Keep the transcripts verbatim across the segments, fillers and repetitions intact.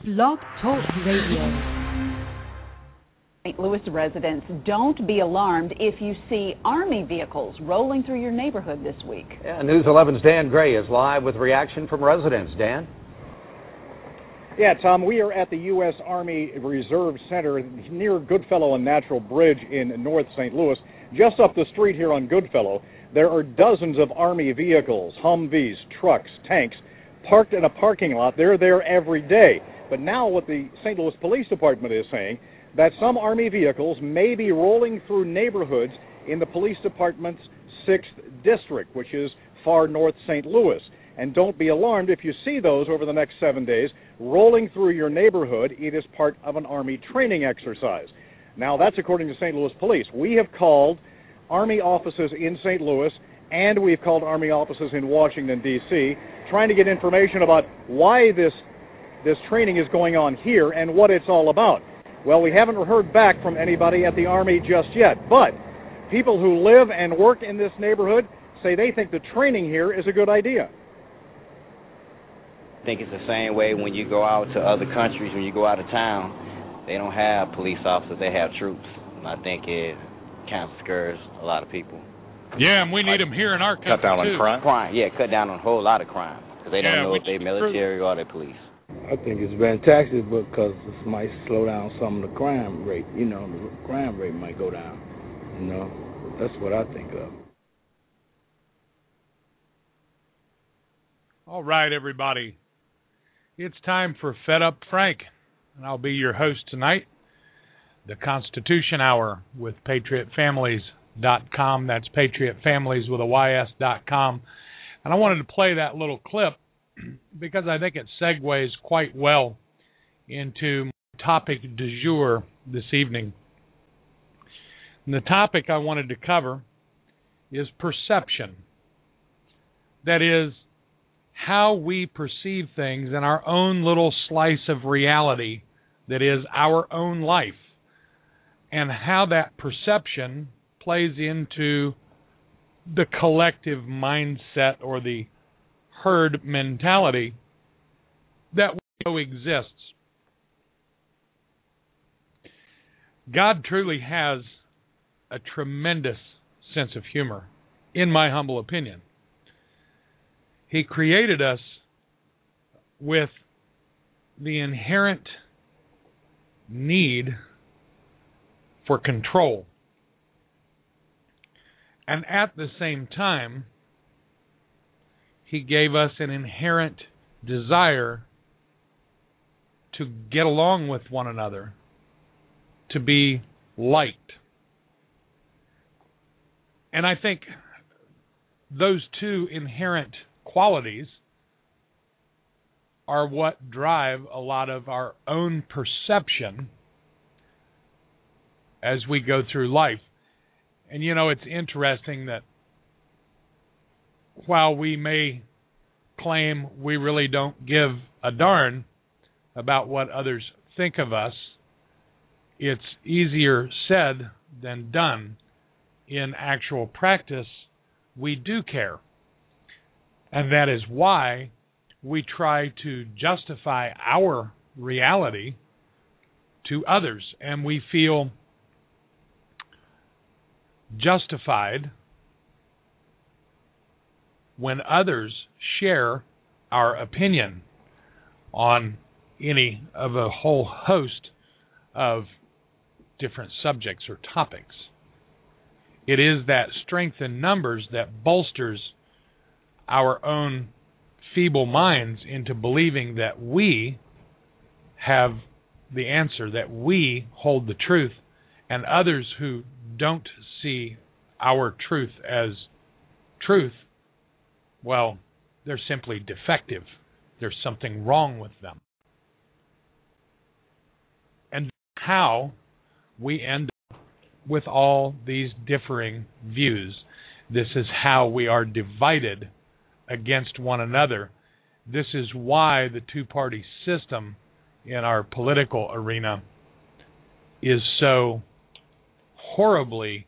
Blog Talk Radio. Saint Louis residents, don't be alarmed if you see Army vehicles rolling through your neighborhood this week. Yeah, News eleven's Dan Gray is live with reaction from residents. Dan? Yeah, Tom, we are at the U S Army Reserve Center near Goodfellow and Natural Bridge in North Saint Louis. Just up the street here on Goodfellow, there are dozens of Army vehicles, Humvees, trucks, tanks, parked in a parking lot. They're there every day. But now what the Saint Louis Police Department is saying, that some Army vehicles may be rolling through neighborhoods in the police department's sixth District, which is far north Saint Louis. And don't be alarmed if you see those over the next seven days rolling through your neighborhood. It is part of an Army training exercise. Now, that's according to Saint Louis Police. We have called Army offices in Saint Louis, and we've called Army offices in Washington, D C, trying to get information about why this, this training is going on here and what it's all about. Well, we haven't heard back from anybody at the Army just yet, but people who live and work in this neighborhood say they think the training here is a good idea. I think it's the same way when you go out to other countries, when you go out of town, they don't have police officers, they have troops. And I think it kind of scares a lot of people. Yeah, and we need them here in our country, cut down too. on crime. crime. Yeah, cut down on a whole lot of crime. Because they yeah, don't know if they're military or they're police. I think it's fantastic because this might slow down some of the crime rate. You know, the crime rate might go down. You know, that's what I think of. All right, everybody. It's time for Fed Up Frank, and I'll be your host tonight. The Constitution Hour with Patriot Families dot com. That's Patriot Families with a Y S dot com. And I wanted to play that little clip because I think it segues quite well into my topic du jour this evening. And the topic I wanted to cover is perception. That is, how we perceive things in our own little slice of reality that is our own life, and how that perception plays into the collective mindset or the herd mentality that we know exists. God truly has a tremendous sense of humor, in my humble opinion. He created us with the inherent need for control. And at the same time, He gave us an inherent desire to get along with one another, to be liked. And I think those two inherent qualities are what drive a lot of our own perception as we go through life. And you know, it's interesting that while we may claim we really don't give a darn about what others think of us, it's easier said than done. In actual practice, we do care. And that is why we try to justify our reality to others. And we feel justified when others share our opinion on any of a whole host of different subjects or topics. It is that strength in numbers that bolsters our own feeble minds into believing that we have the answer, that we hold the truth, and others who don't see our truth as truth, well, they're simply defective. There's something wrong with them. And how we end up with all these differing views. This is how we are divided against one another. This is why the two-party system in our political arena is so horribly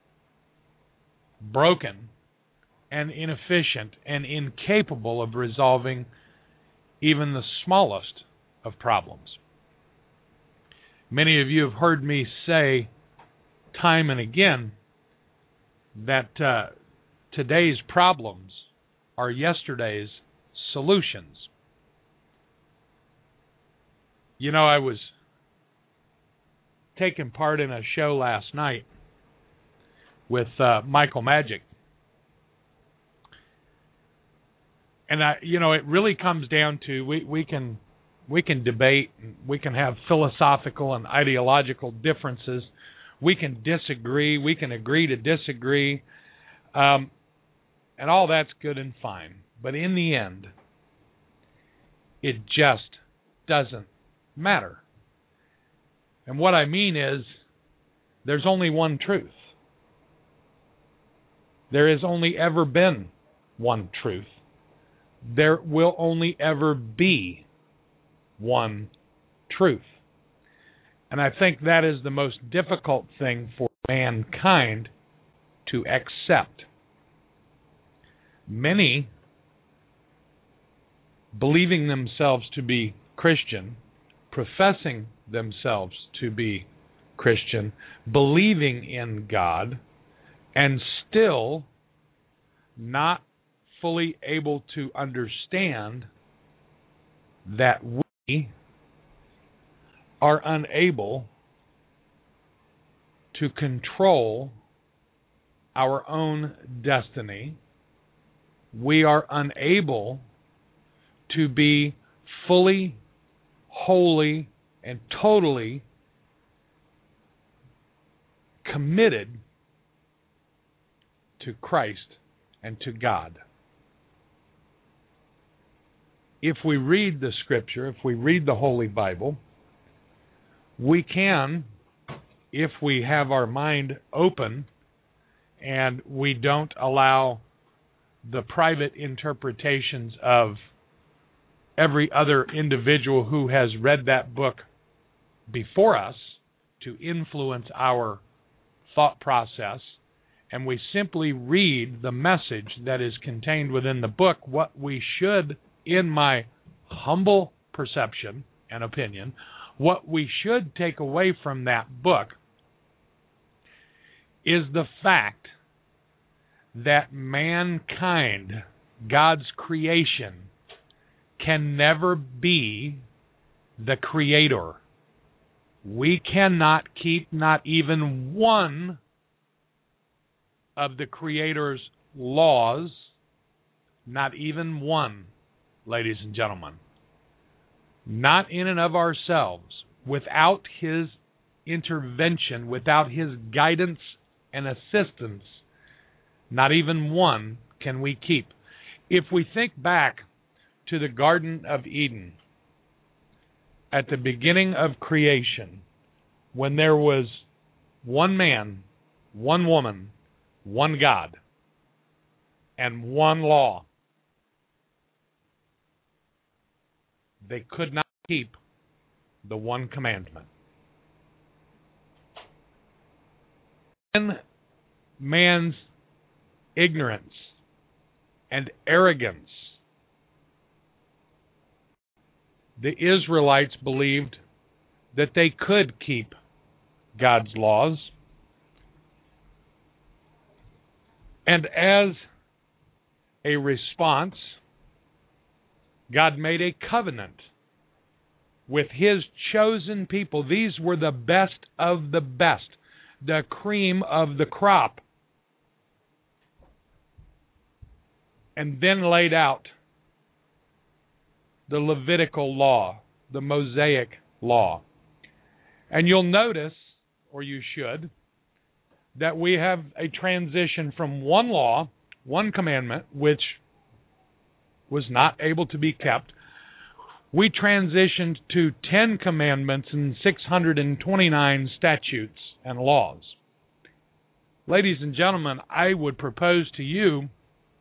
broken and inefficient and incapable of resolving even the smallest of problems. Many of you have heard me say time and again that uh, today's problems are yesterday's solutions. You know, I was taking part in a show last night with uh, Michael Magic. And I, you know, it really comes down to we, we can we can debate, we can have philosophical and ideological differences, we can disagree, we can agree to disagree, um, and all that's good and fine. But in the end, it just doesn't matter. And what I mean is, there's only one truth. There has only ever been one truth. There will only ever be one truth. And I think that is the most difficult thing for mankind to accept. Many, believing themselves to be Christian, professing themselves to be Christian, believing in God, and still not fully able to understand that we are unable to control our own destiny. We are unable to be fully, wholly, and totally committed to Christ and to God. If we read the Scripture, if we read the Holy Bible, we can, if we have our mind open and we don't allow the private interpretations of every other individual who has read that book before us to influence our thought process, and we simply read the message that is contained within the book, what we should, in my humble perception and opinion, what we should take away from that book is the fact that mankind, God's creation, can never be the creator. We cannot keep not even one of the Creator's laws, not even one, ladies and gentlemen. Not in and of ourselves. Without His intervention, without His guidance and assistance, not even one can we keep. If we think back to the Garden of Eden, at the beginning of creation, when there was one man, one woman, one God, and one law, they could not keep the one commandment. In man's ignorance and arrogance, the Israelites believed that they could keep God's laws. And as a response, God made a covenant with His chosen people. These were the best of the best, the cream of the crop. And then laid out the Levitical law, the Mosaic law. And you'll notice, or you should, that we have a transition from one law, one commandment, which was not able to be kept. We transitioned to ten commandments and six hundred twenty-nine statutes and laws. Ladies and gentlemen, I would propose to you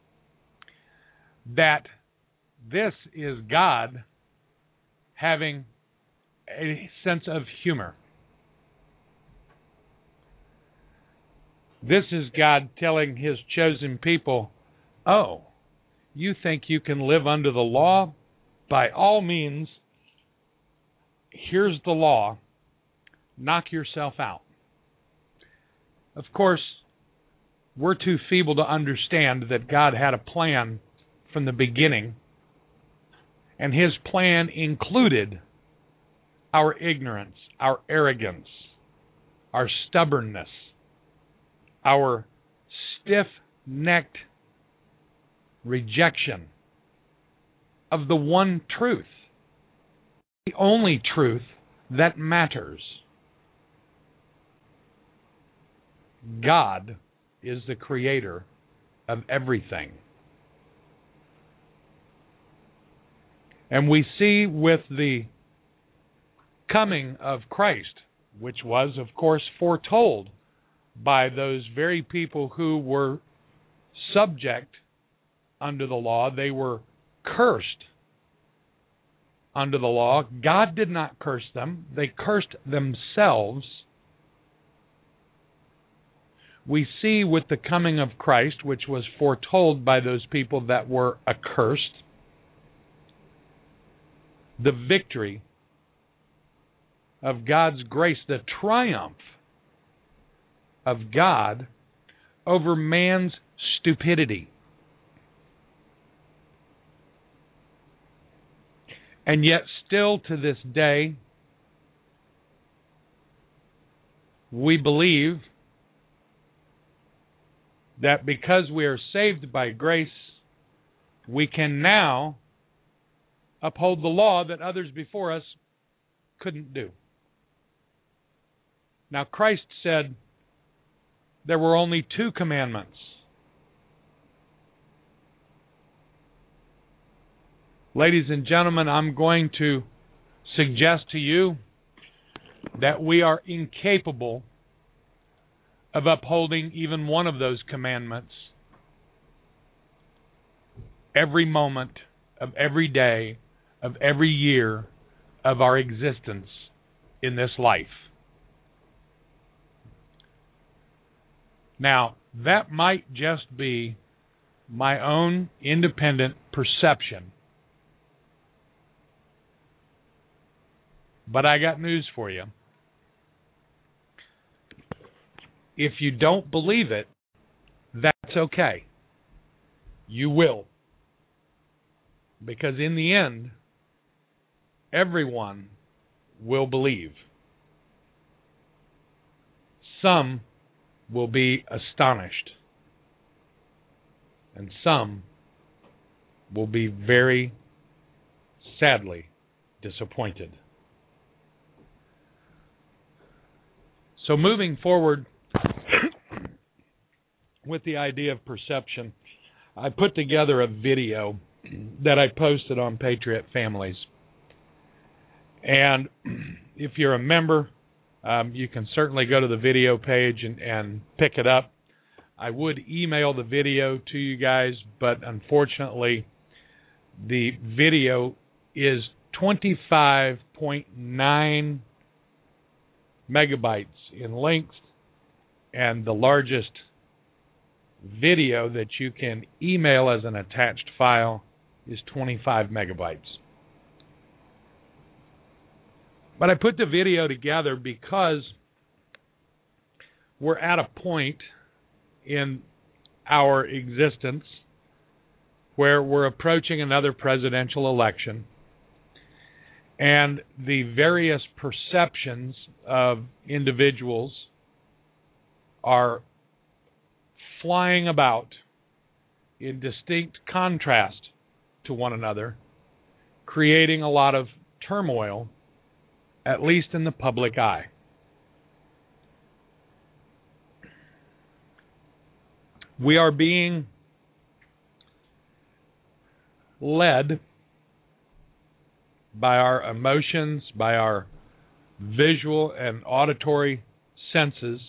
that this is God having a sense of humor. This is God telling His chosen people, oh, you think you can live under the law? By all means, here's the law, knock yourself out. Of course, we're too feeble to understand that God had a plan from the beginning, and His plan included our ignorance, our arrogance, our stubbornness, our stiff-necked rejection of the one truth, the only truth that matters. God is the creator of everything. And we see with the coming of Christ, which was, of course, foretold by those very people who were subject under the law, they were cursed under the law. God did not curse them. They cursed themselves. We see with the coming of Christ, which was foretold by those people that were accursed, the victory of God's grace, the triumph of God over man's stupidity. And yet still to this day, we believe that because we are saved by grace, we can now uphold the law that others before us couldn't do. Now, Christ said there were only two commandments. Ladies and gentlemen, I'm going to suggest to you that we are incapable of upholding even one of those commandments every moment of every day of every year of our existence in this life. Now, that might just be my own independent perception, but I got news for you. If you don't believe it, that's okay. You will. Because in the end, everyone will believe. Some will be astonished. And some will be very sadly disappointed. So moving forward with the idea of perception, I put together a video that I posted on Patriot Families. And if you're a member, um, you can certainly go to the video page and, and pick it up. I would email the video to you guys, but unfortunately, the video is twenty-five point nine megabytes in length, and the largest video that you can email as an attached file is twenty-five megabytes. But I put the video together because we're at a point in our existence where we're approaching another presidential election, and the various perceptions of individuals are flying about in distinct contrast to one another, creating a lot of turmoil, at least in the public eye. We are being led by our emotions, by our visual and auditory senses,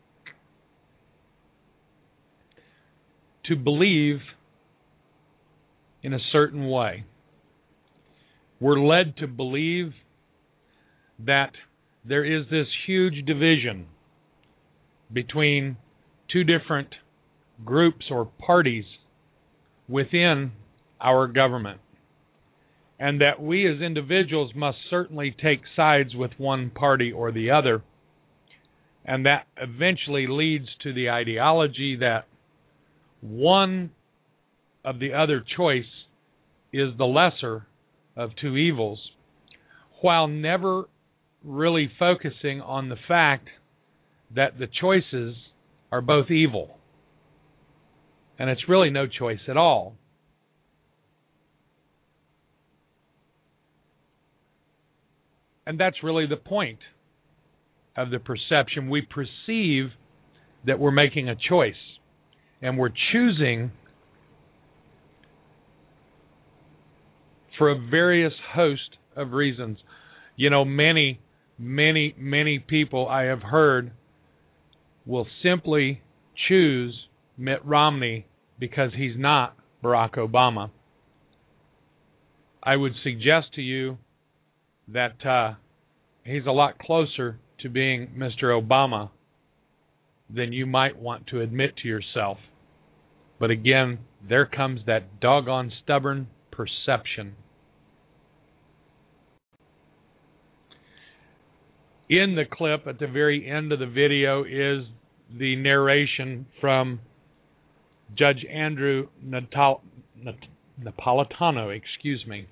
to believe in a certain way. We're led to believe that there is this huge division between two different groups or parties within our government. and that we as individuals must certainly take sides with one party or the other, and that eventually leads to the ideology that one of the other choice is the lesser of two evils, while never really focusing on the fact that the choices are both evil. And it's really no choice at all. And that's really the point of the perception. We perceive that we're making a choice, and we're choosing for a various host of reasons. You know, many, many, many people I have heard will simply choose Mitt Romney because he's not Barack Obama. I would suggest to you that uh, he's a lot closer to being Mister Obama than you might want to admit to yourself. But again, there comes that doggone stubborn perception. In the clip at the very end of the video is the narration from Judge Andrew Natal- Nat- Napolitano, excuse me.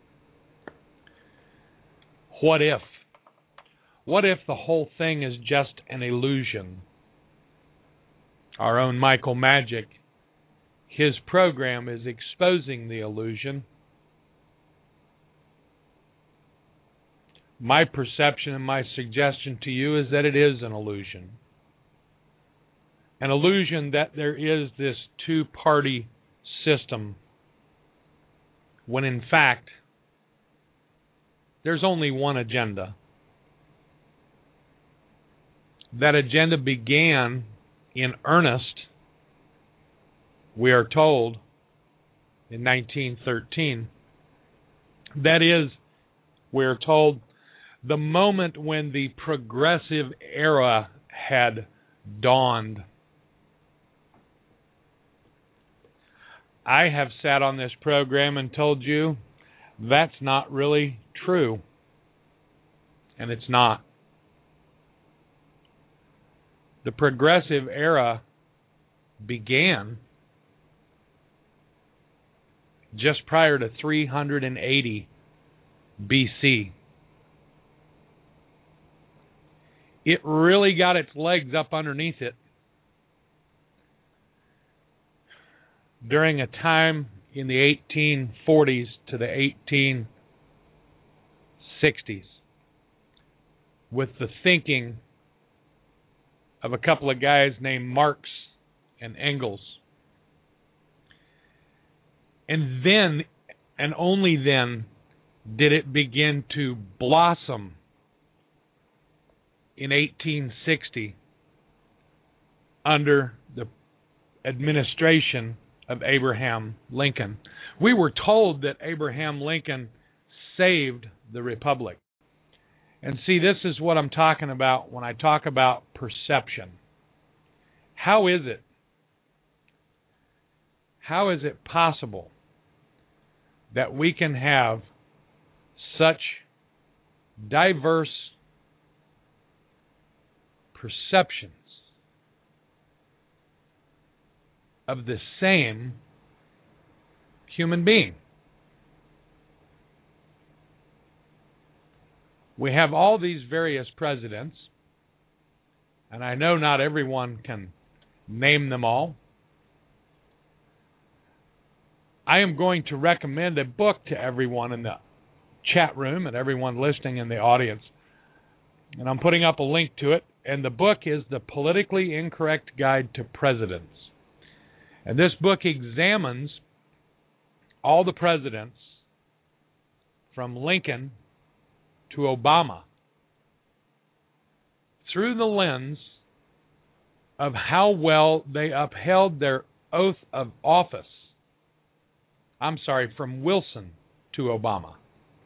What if? What if the whole thing is just an illusion? Our own Michael Magic, his program is exposing the illusion. My perception and my suggestion to you is that it is an illusion. An illusion that there is this two-party system, when in fact there's only one agenda. That agenda began in earnest, we are told, in nineteen thirteen. That is, we are told, the moment when the progressive era had dawned. I have sat on this program and told you that's not really true. And it's not. The progressive era began just prior to three hundred eighty B C. It really got its legs up underneath it during a time in the eighteen forties to the eighteen sixties with the thinking of a couple of guys named Marx and Engels. And then, and only then, did it begin to blossom in eighteen sixty under the administration of Abraham Lincoln. We were told that Abraham Lincoln saved the Republic. And see, this is what I'm talking about when I talk about perception. How is it? How is it possible that we can have such diverse perceptions of the same human being? We have all these various presidents, and I know not everyone can name them all. I am going to recommend a book to everyone in the chat room and everyone listening in the audience. And I'm putting up a link to it. And the book is The Politically Incorrect Guide to Presidents. And this book examines all the presidents from Lincoln to Obama through the lens of how well they upheld their oath of office. I'm sorry, from Wilson to Obama.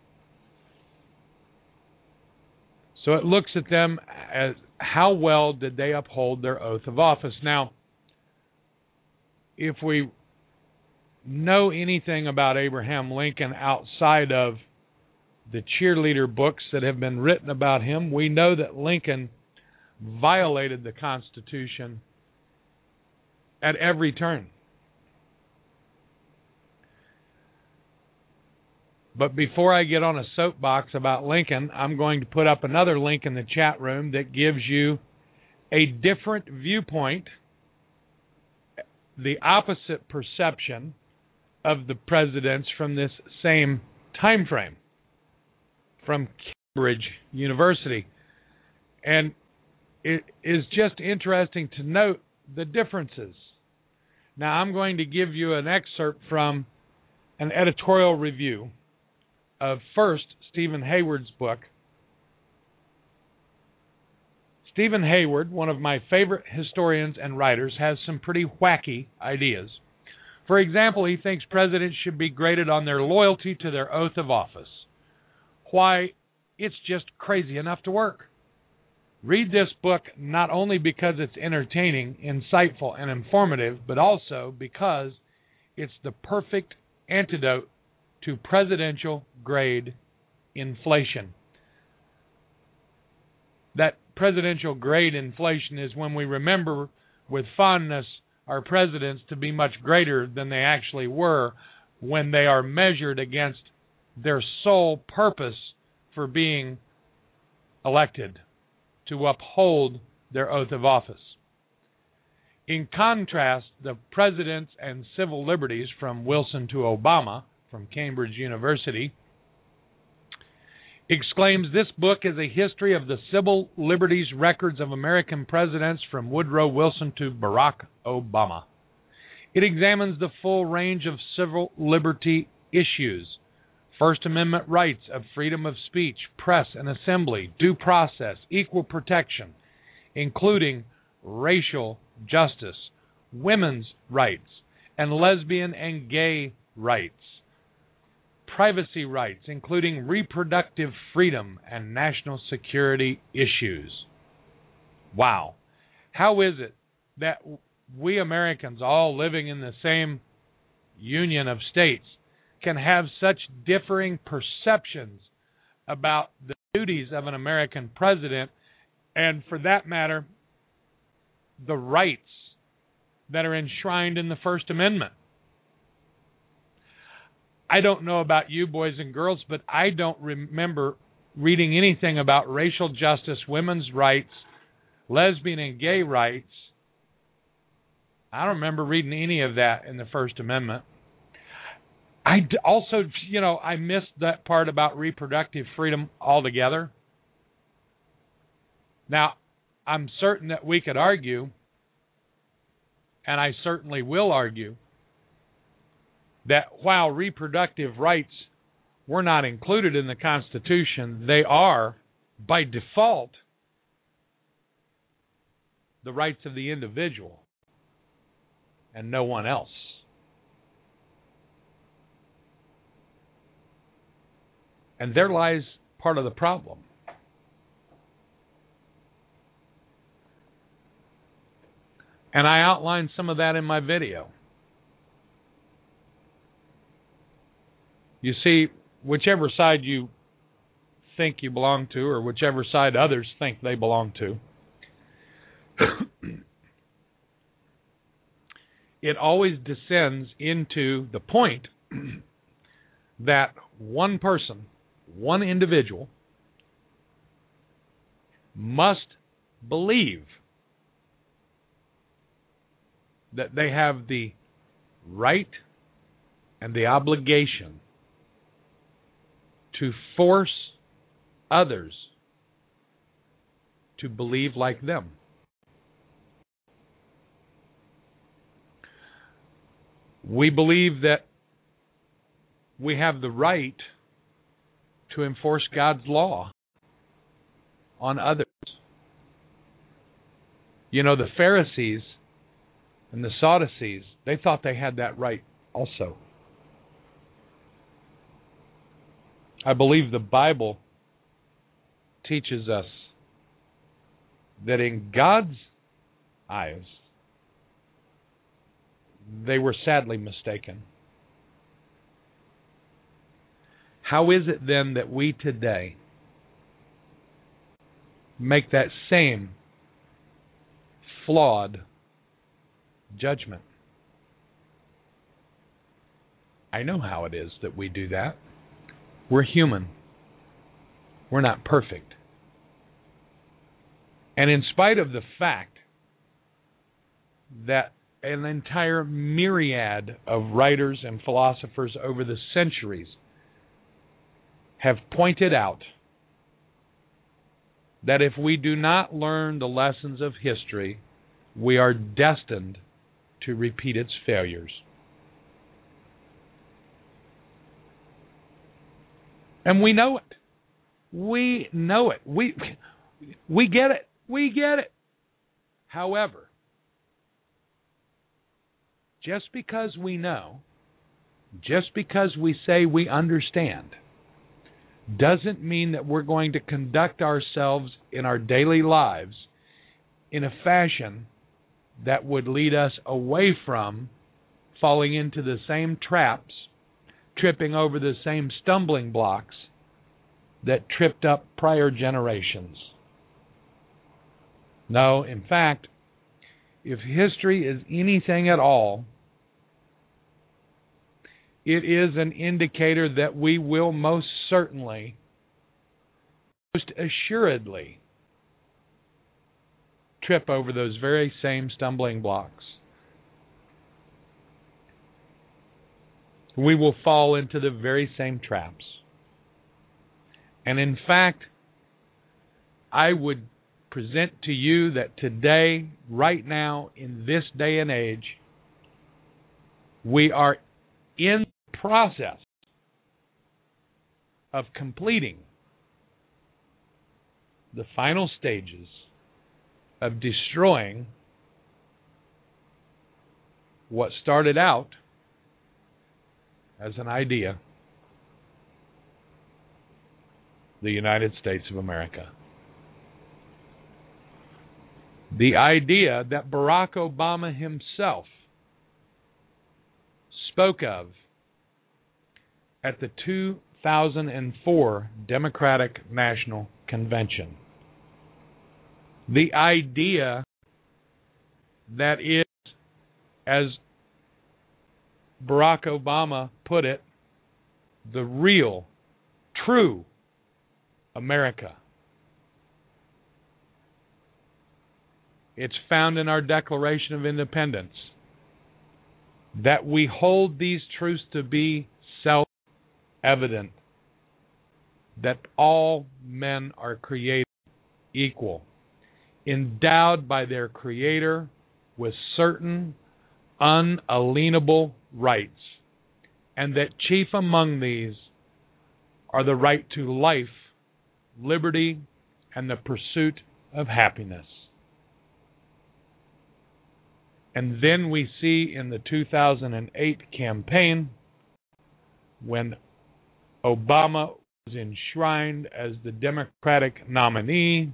So it looks at them as how well did they uphold their oath of office. Now, if we know anything about Abraham Lincoln outside of the cheerleader books that have been written about him, we know that Lincoln violated the Constitution at every turn. But before I get on a soapbox about Lincoln, I'm going to put up another link in the chat room that gives you a different viewpoint, the opposite perception of the presidents from this same time frame, from Cambridge University. And it is just interesting to note the differences. Now, I'm going to give you an excerpt from an editorial review of first Stephen Hayward's book. Stephen Hayward, one of my favorite historians and writers, has some pretty wacky ideas. For example, he thinks presidents should be graded on their loyalty to their oath of office. Why, it's just crazy enough to work. Read this book not only because it's entertaining, insightful, and informative, but also because it's the perfect antidote to presidential grade inflation. That presidential grade inflation is when we remember with fondness our presidents to be much greater than they actually were when they are measured against their sole purpose for being elected, to uphold their oath of office. In contrast, the presidents and civil liberties from Wilson to Obama, from Cambridge University, exclaims this book is a history of the civil liberties records of American presidents from Woodrow Wilson to Barack Obama. It examines the full range of civil liberty issues: First Amendment rights of freedom of speech, press and assembly, due process, equal protection, including racial justice, women's rights, and lesbian and gay rights, privacy rights, including reproductive freedom and national security issues. Wow. How is it that we Americans, all living in the same union of states, can have such differing perceptions about the duties of an American president, and for that matter, the rights that are enshrined in the First Amendment? I don't know about you boys and girls, but I don't remember reading anything about racial justice, women's rights, lesbian and gay rights. I don't remember reading any of that in the First Amendment. I also, you know, I missed that part about reproductive freedom altogether. Now, I'm certain that we could argue, and I certainly will argue, that while reproductive rights were not included in the Constitution, they are, by default, the rights of the individual and no one else. And there lies part of the problem. And I outlined some of that in my video. You see, whichever side you think you belong to, or whichever side others think they belong to, it always descends into the point that one person, one individual, must believe that they have the right and the obligation to force others to believe like them. We believe that we have the right to enforce God's law on others. You know, the Pharisees and the Sadducees, they thought they had that right also. I believe the Bible teaches us that in God's eyes, they were sadly mistaken. How is it then that we today make that same flawed judgment? I know how it is that we do that. We're human. We're not perfect. And in spite of the fact that an entire myriad of writers and philosophers over the centuries have pointed out that if we do not learn the lessons of history, we are destined to repeat its failures. And we know it. We know it. We we get it. We get it. However, just because we know, just because we say we understand, doesn't mean that we're going to conduct ourselves in our daily lives in a fashion that would lead us away from falling into the same traps, tripping over the same stumbling blocks that tripped up prior generations. No, in fact, if history is anything at all, it is an indicator that we will most certainly, most assuredly, trip over those very same stumbling blocks. We will fall into the very same traps. And in fact, I would present to you that today, right now, in this day and age, we are in the process of completing the final stages of destroying what started out as an idea, the United States of America. The idea that Barack Obama himself spoke of at the two thousand four Democratic National Convention. The idea that is, as Barack Obama put it, the real, true America. It's found in our Declaration of Independence that we hold these truths to be self-evident, that all men are created equal, endowed by their Creator with certain unalienable rights, and that chief among these are the right to life, liberty, and the pursuit of happiness. And then we see in the two thousand eight campaign, when Obama was enshrined as the Democratic nominee,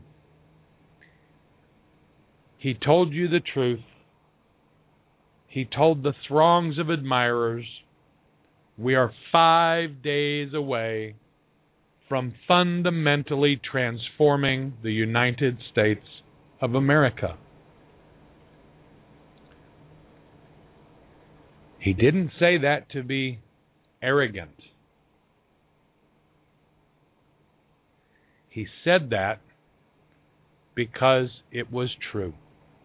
he told you the truth. He told the throngs of admirers, we are five days away from fundamentally transforming the United States of America. He didn't say that to be arrogant. He said that because it was true.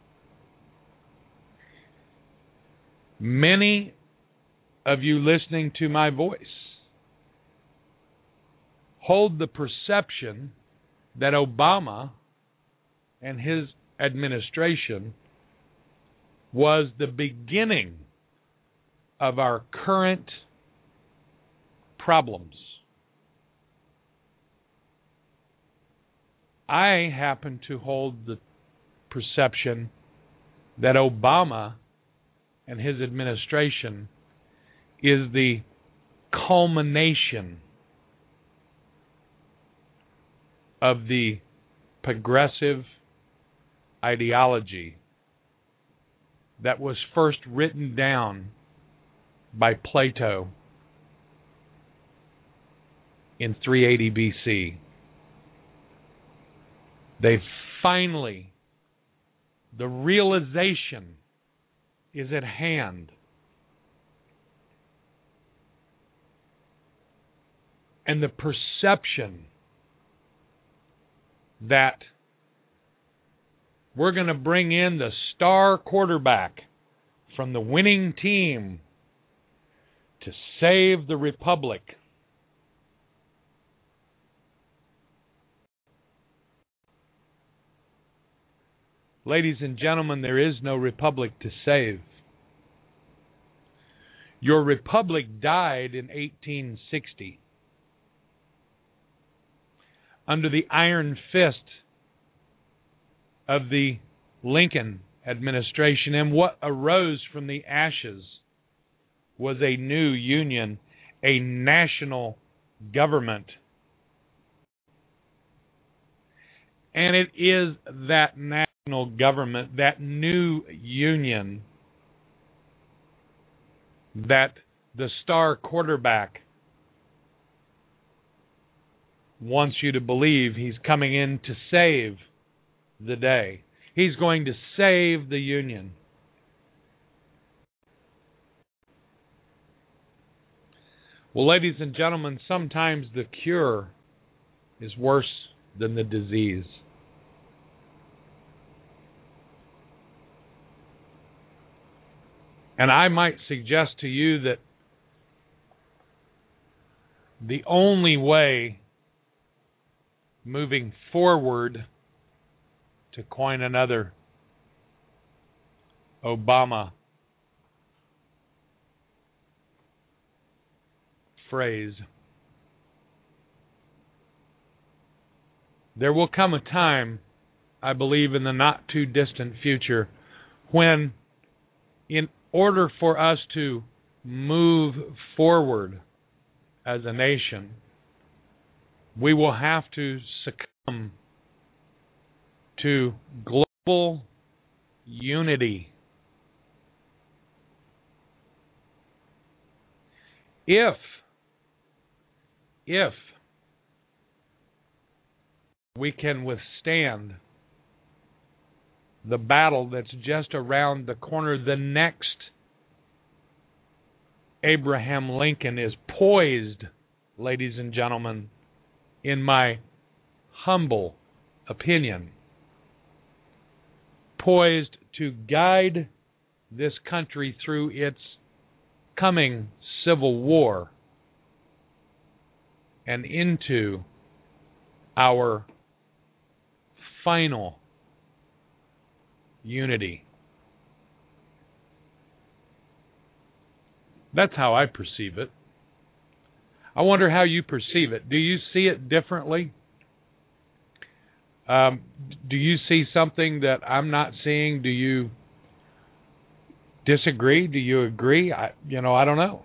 Many of you listening to my voice hold the perception that Obama and his administration was the beginning of our current problems. I happen to hold the perception that Obama and his administration is the culmination of the progressive ideology that was first written down by Plato in three eighty B C. They finally, the realization is at hand. And the perception that we're going to bring in the star quarterback from the winning team to save the republic. Ladies and gentlemen, there is no republic to save. Your republic died in eighteen sixty under the iron fist of the Lincoln administration, and what arose from the ashes was a new union, a national government. And it is that national government, that new union, that the star quarterback wants you to believe he's coming in to save the day. He's going to save the Union. Well, ladies and gentlemen, sometimes the cure is worse than the disease. And I might suggest to you that the only way moving forward, to coin another Obama phrase, there will come a time, I believe in the not too distant future, when in order for us to move forward as a nation, we will have to succumb to global unity. If, if we can withstand the battle that's just around the corner, the next Abraham Lincoln is poised, ladies and gentlemen, in my humble opinion, poised to guide this country through its coming civil war and into our final unity. That's how I perceive it. I wonder how you perceive it. Do you see it differently? Um, do you see something that I'm not seeing? Do you disagree? Do you agree? I, you know, I don't know.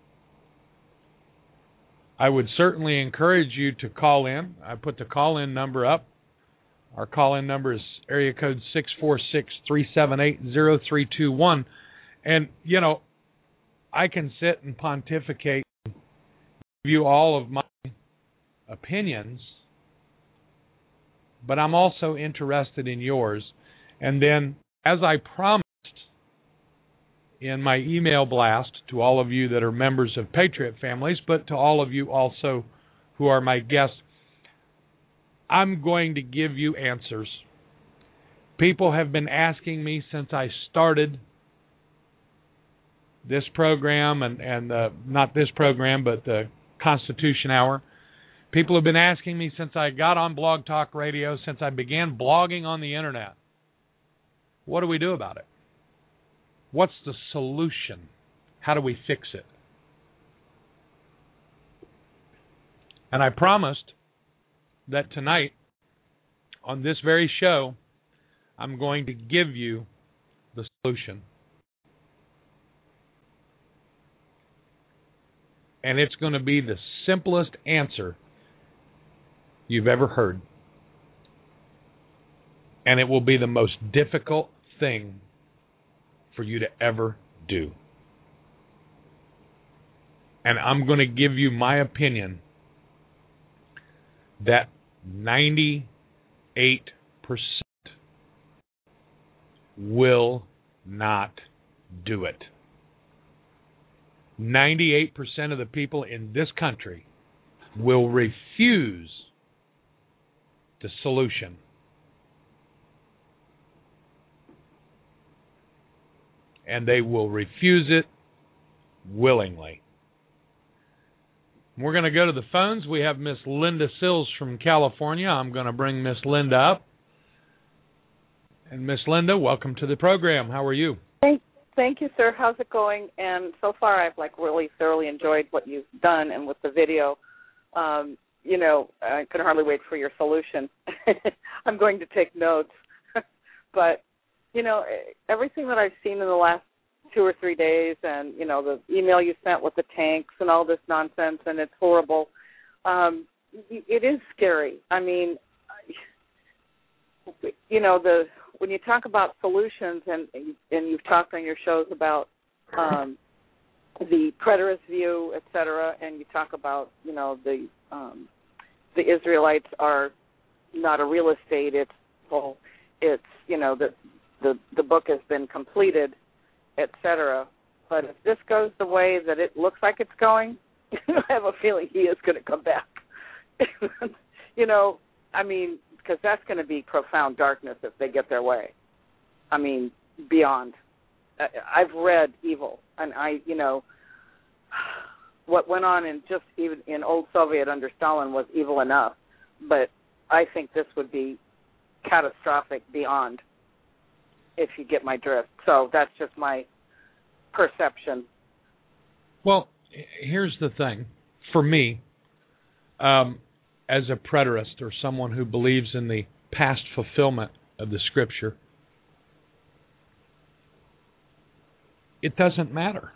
I would certainly encourage you to call in. I put the call-in number up. Our call-in number is area code six four six, three seven eight, zero three two one. And, you know, I can sit and pontificate and give you all of my opinions, but I'm also interested in yours. And then, as I promised in my email blast to all of you that are members of Patriot Families, but to all of you also who are my guests, I'm going to give you answers. People have been asking me since I started this program, and, and uh, not this program, but the Constitution Hour. People have been asking me since I got on Blog Talk Radio, since I began blogging on the internet, what do we do about it? What's the solution? How do we fix it? And I promised that tonight, on this very show, I'm going to give you the solution. And it's going to be the simplest answer you've ever heard. And it will be the most difficult thing for you to ever do. And I'm going to give you my opinion that ninety-eight percent will not do it. ninety-eight percent of the people in this country will refuse the solution. And they will refuse it willingly. We're going to go to the phones. We have Miss Linda Sills from California. I'm going to bring Miss Linda up. And Miss Linda, welcome to the program. How are you? Thank, thank you, sir. How's it going? And so far, I've like really thoroughly enjoyed what you've done, and with the video, um, you know, I can hardly wait for your solution. I'm going to take notes, but you know, everything that I've seen in the last two or three days, and, you know, the email you sent with the tanks and all this nonsense, and it's horrible. Um, it is scary. I mean, you know, the when you talk about solutions, and and you've talked on your shows about um, the preterist view, et cetera, and you talk about, you know, the um, the Israelites are not a real estate. It's well, it's you know the The, the book has been completed, et cetera. But if this goes the way that it looks like it's going, I have a feeling he is going to come back. You know, I mean, because that's going to be profound darkness if they get their way. I mean, beyond. I, I've read Evil, and I, you know, what went on in just even in old Soviet under Stalin was evil enough, but I think this would be catastrophic beyond, if you get my drift. So that's just my perception. Well, here's the thing. For me, um, as a preterist or someone who believes in the past fulfillment of the Scripture, it doesn't matter.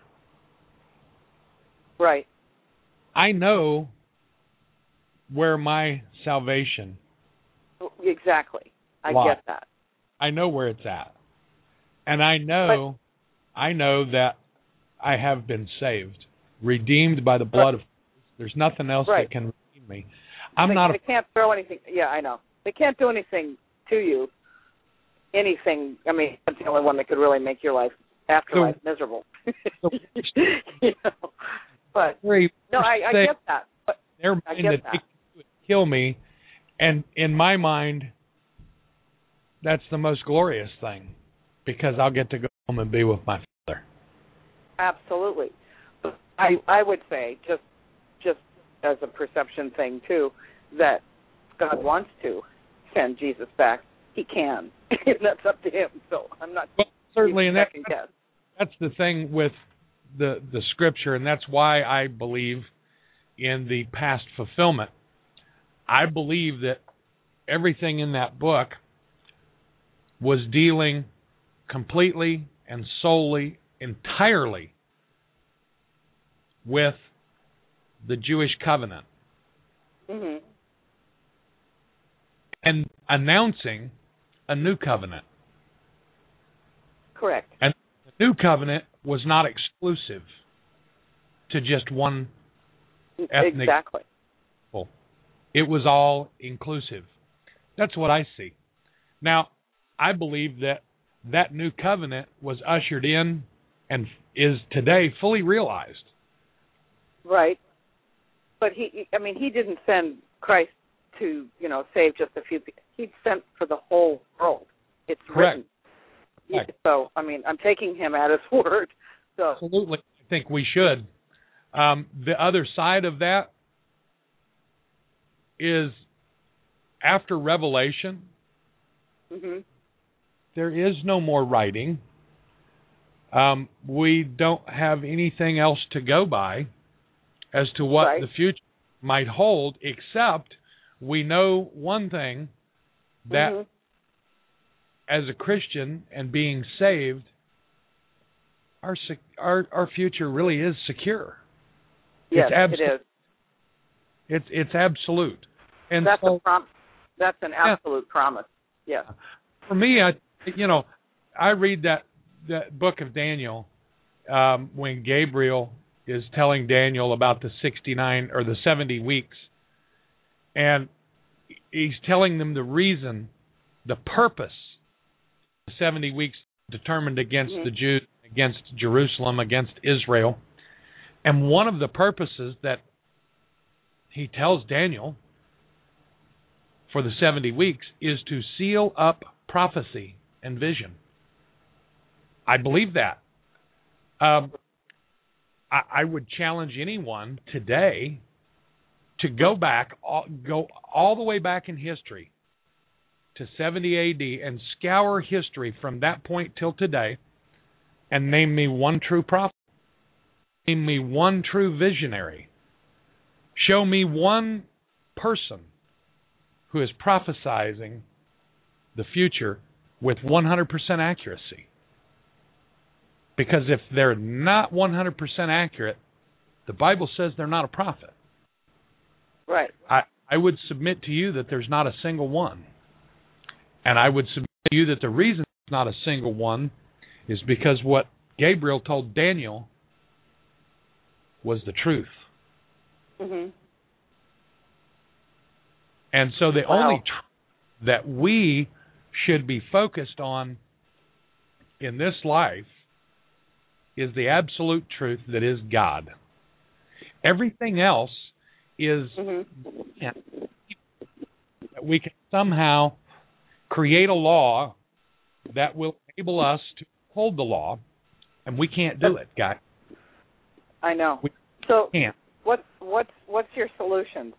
Right. I know where my salvation Exactly. I lies. get that. I know where it's at. And I know, but, I know that I have been saved, redeemed by the blood of Christ. There's nothing else right. that can redeem me. I'm they, not. They a, can't throw anything. Yeah, I know. They can't do anything to you. Anything. I mean, that's the only one that could really make your life afterlife so, miserable. So, you know? But no, I, I get that. But they're I mean get that that. they could kill me, and in my mind, that's the most glorious thing. Because I'll get to go home and be with my Father. Absolutely. I I would say, just just as a perception thing, too, that God wants to send Jesus back. He can. And that's up to him. So I'm not well, certainly, and that, guess. that's the thing with the, the Scripture, and that's why I believe in the past fulfillment. I believe that everything in that book was dealing completely and solely, entirely with the Jewish covenant. Mm-hmm. And announcing a new covenant. Correct. And the new covenant was not exclusive to just one ethnic exactly. people. It was all inclusive. That's what I see. Now, I believe that that new covenant was ushered in and is today fully realized. Right. But he, I mean, he didn't send Christ to, you know, save just a few people. He sent for the whole world. It's Correct. written. Correct. So, I mean, I'm taking him at his word. So absolutely. I think we should. Um, the other side of that is after Revelation, mm-hmm. there is no more writing. Um, we don't have anything else to go by as to what right. the future might hold, except we know one thing, that mm-hmm. as a Christian and being saved, our our our future really is secure. Yes, it's abso- it is. It's it's absolute. And that's so, a prom- That's an absolute yeah. promise. Yeah. For me, I you know, I read that that book of Daniel um, when Gabriel is telling Daniel about the sixty-nine or the seventy weeks, and he's telling them the reason, the purpose, the seventy weeks determined against mm-hmm. the Jews, against Jerusalem, against Israel. And one of the purposes that he tells Daniel for the seventy weeks is to seal up prophecy and vision. I believe that. Um, I, I would challenge anyone today to go back, all, go all the way back in history to seventy A D and scour history from that point till today and name me one true prophet. Name me one true visionary. Show me one person who is prophesizing the future with one hundred percent accuracy. Because if they're not one hundred percent accurate, the Bible says they're not a prophet. Right. I, I would submit to you that there's not a single one. And I would submit to you that the reason there's not a single one is because what Gabriel told Daniel was the truth. Mm-hmm. And so the wow. only truth that we should be focused on in this life is the absolute truth that is God. Everything else is mm-hmm. yeah, we can somehow create a law that will enable us to hold the law, and we can't do it, guys. I know. We so can't. What's what's what's your solution?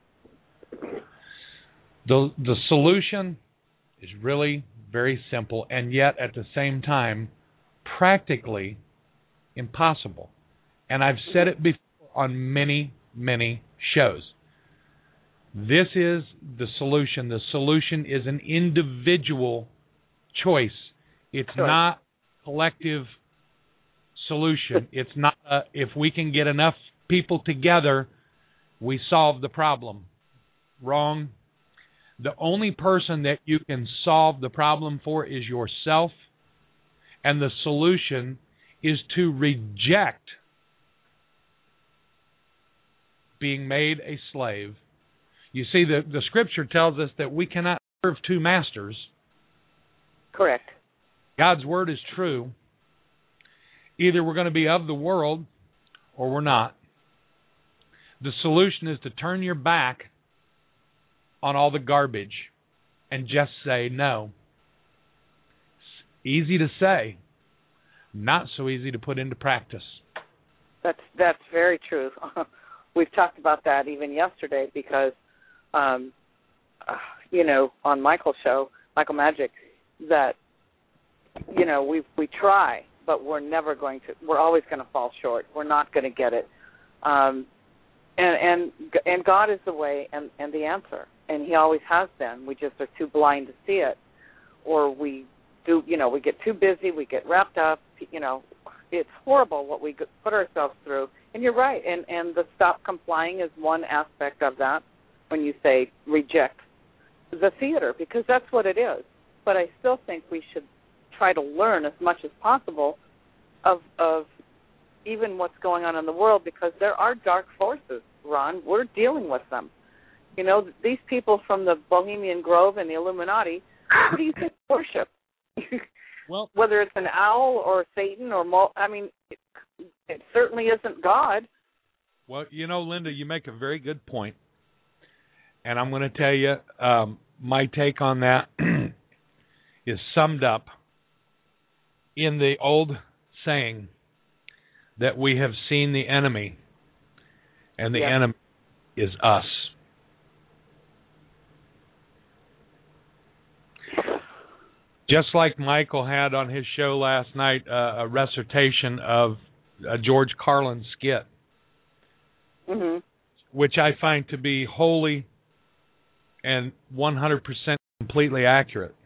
The the solution is really very simple, and yet at the same time practically impossible. And I've said it before on many, many shows. This is the solution. The solution is an individual choice. It's sure. not a collective solution. It's not a, if we can get enough people together, we solve the problem. Wrong. The only person that you can solve the problem for is yourself, and the solution is to reject being made a slave. You see, the, the Scripture tells us that we cannot serve two masters. Correct. God's Word is true. Either we're going to be of the world or we're not. The solution is to turn your back on all the garbage and just say no. It's easy to say, not so easy to put into practice. That's that's very true. We've talked about that even yesterday because, um, uh, you know, on Michael's show, Michael Magic, that, you know, we we try, but we're never going to. We're always going to fall short. We're not going to get it. Um, and and and God is the way and, and the answer, and He always has been. We just are too blind to see it, or we do. You know, we get too busy. We get wrapped up. You know, it's horrible what we put ourselves through. And you're right. And and the stop complying is one aspect of that. When you say reject the theater, because that's what it is. But I still think we should try to learn as much as possible of of even what's going on in the world, because there are dark forces, Ron. We're dealing with them. You know, these people from the Bohemian Grove and the Illuminati, who do you think worship? Well, whether it's an owl or Satan or, Mo- I mean, it, it certainly isn't God. Well, you know, Linda, you make a very good point. And I'm going to tell you, um, my take on that is summed up in the old saying that we have seen the enemy, and the yeah. enemy is us. Just like Michael had on his show last night, uh, a recitation of a George Carlin skit, mm-hmm. which I find to be wholly and one hundred percent completely accurate.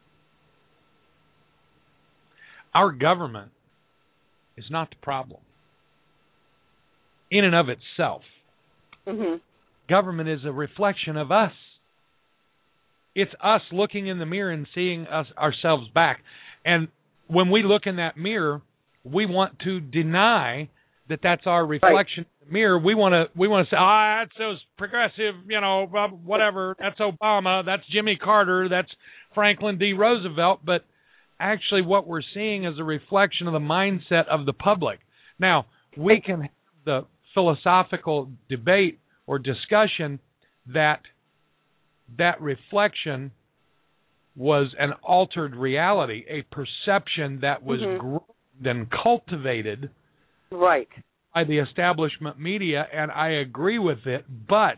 Our government is not the problem in and of itself. Mm-hmm. Government is a reflection of us. It's us looking in the mirror and seeing us ourselves back. And when we look in that mirror, we want to deny that that's our reflection right. in the mirror, we want to we want to say, ah, that's those progressive, you know, whatever. That's Obama. That's Jimmy Carter. That's Franklin D. Roosevelt. But actually, what we're seeing is a reflection of the mindset of the public. Now, we can have the philosophical debate or discussion that that reflection was an altered reality, a perception that was mm-hmm. groomed and cultivated right. by the establishment media, and I agree with it, but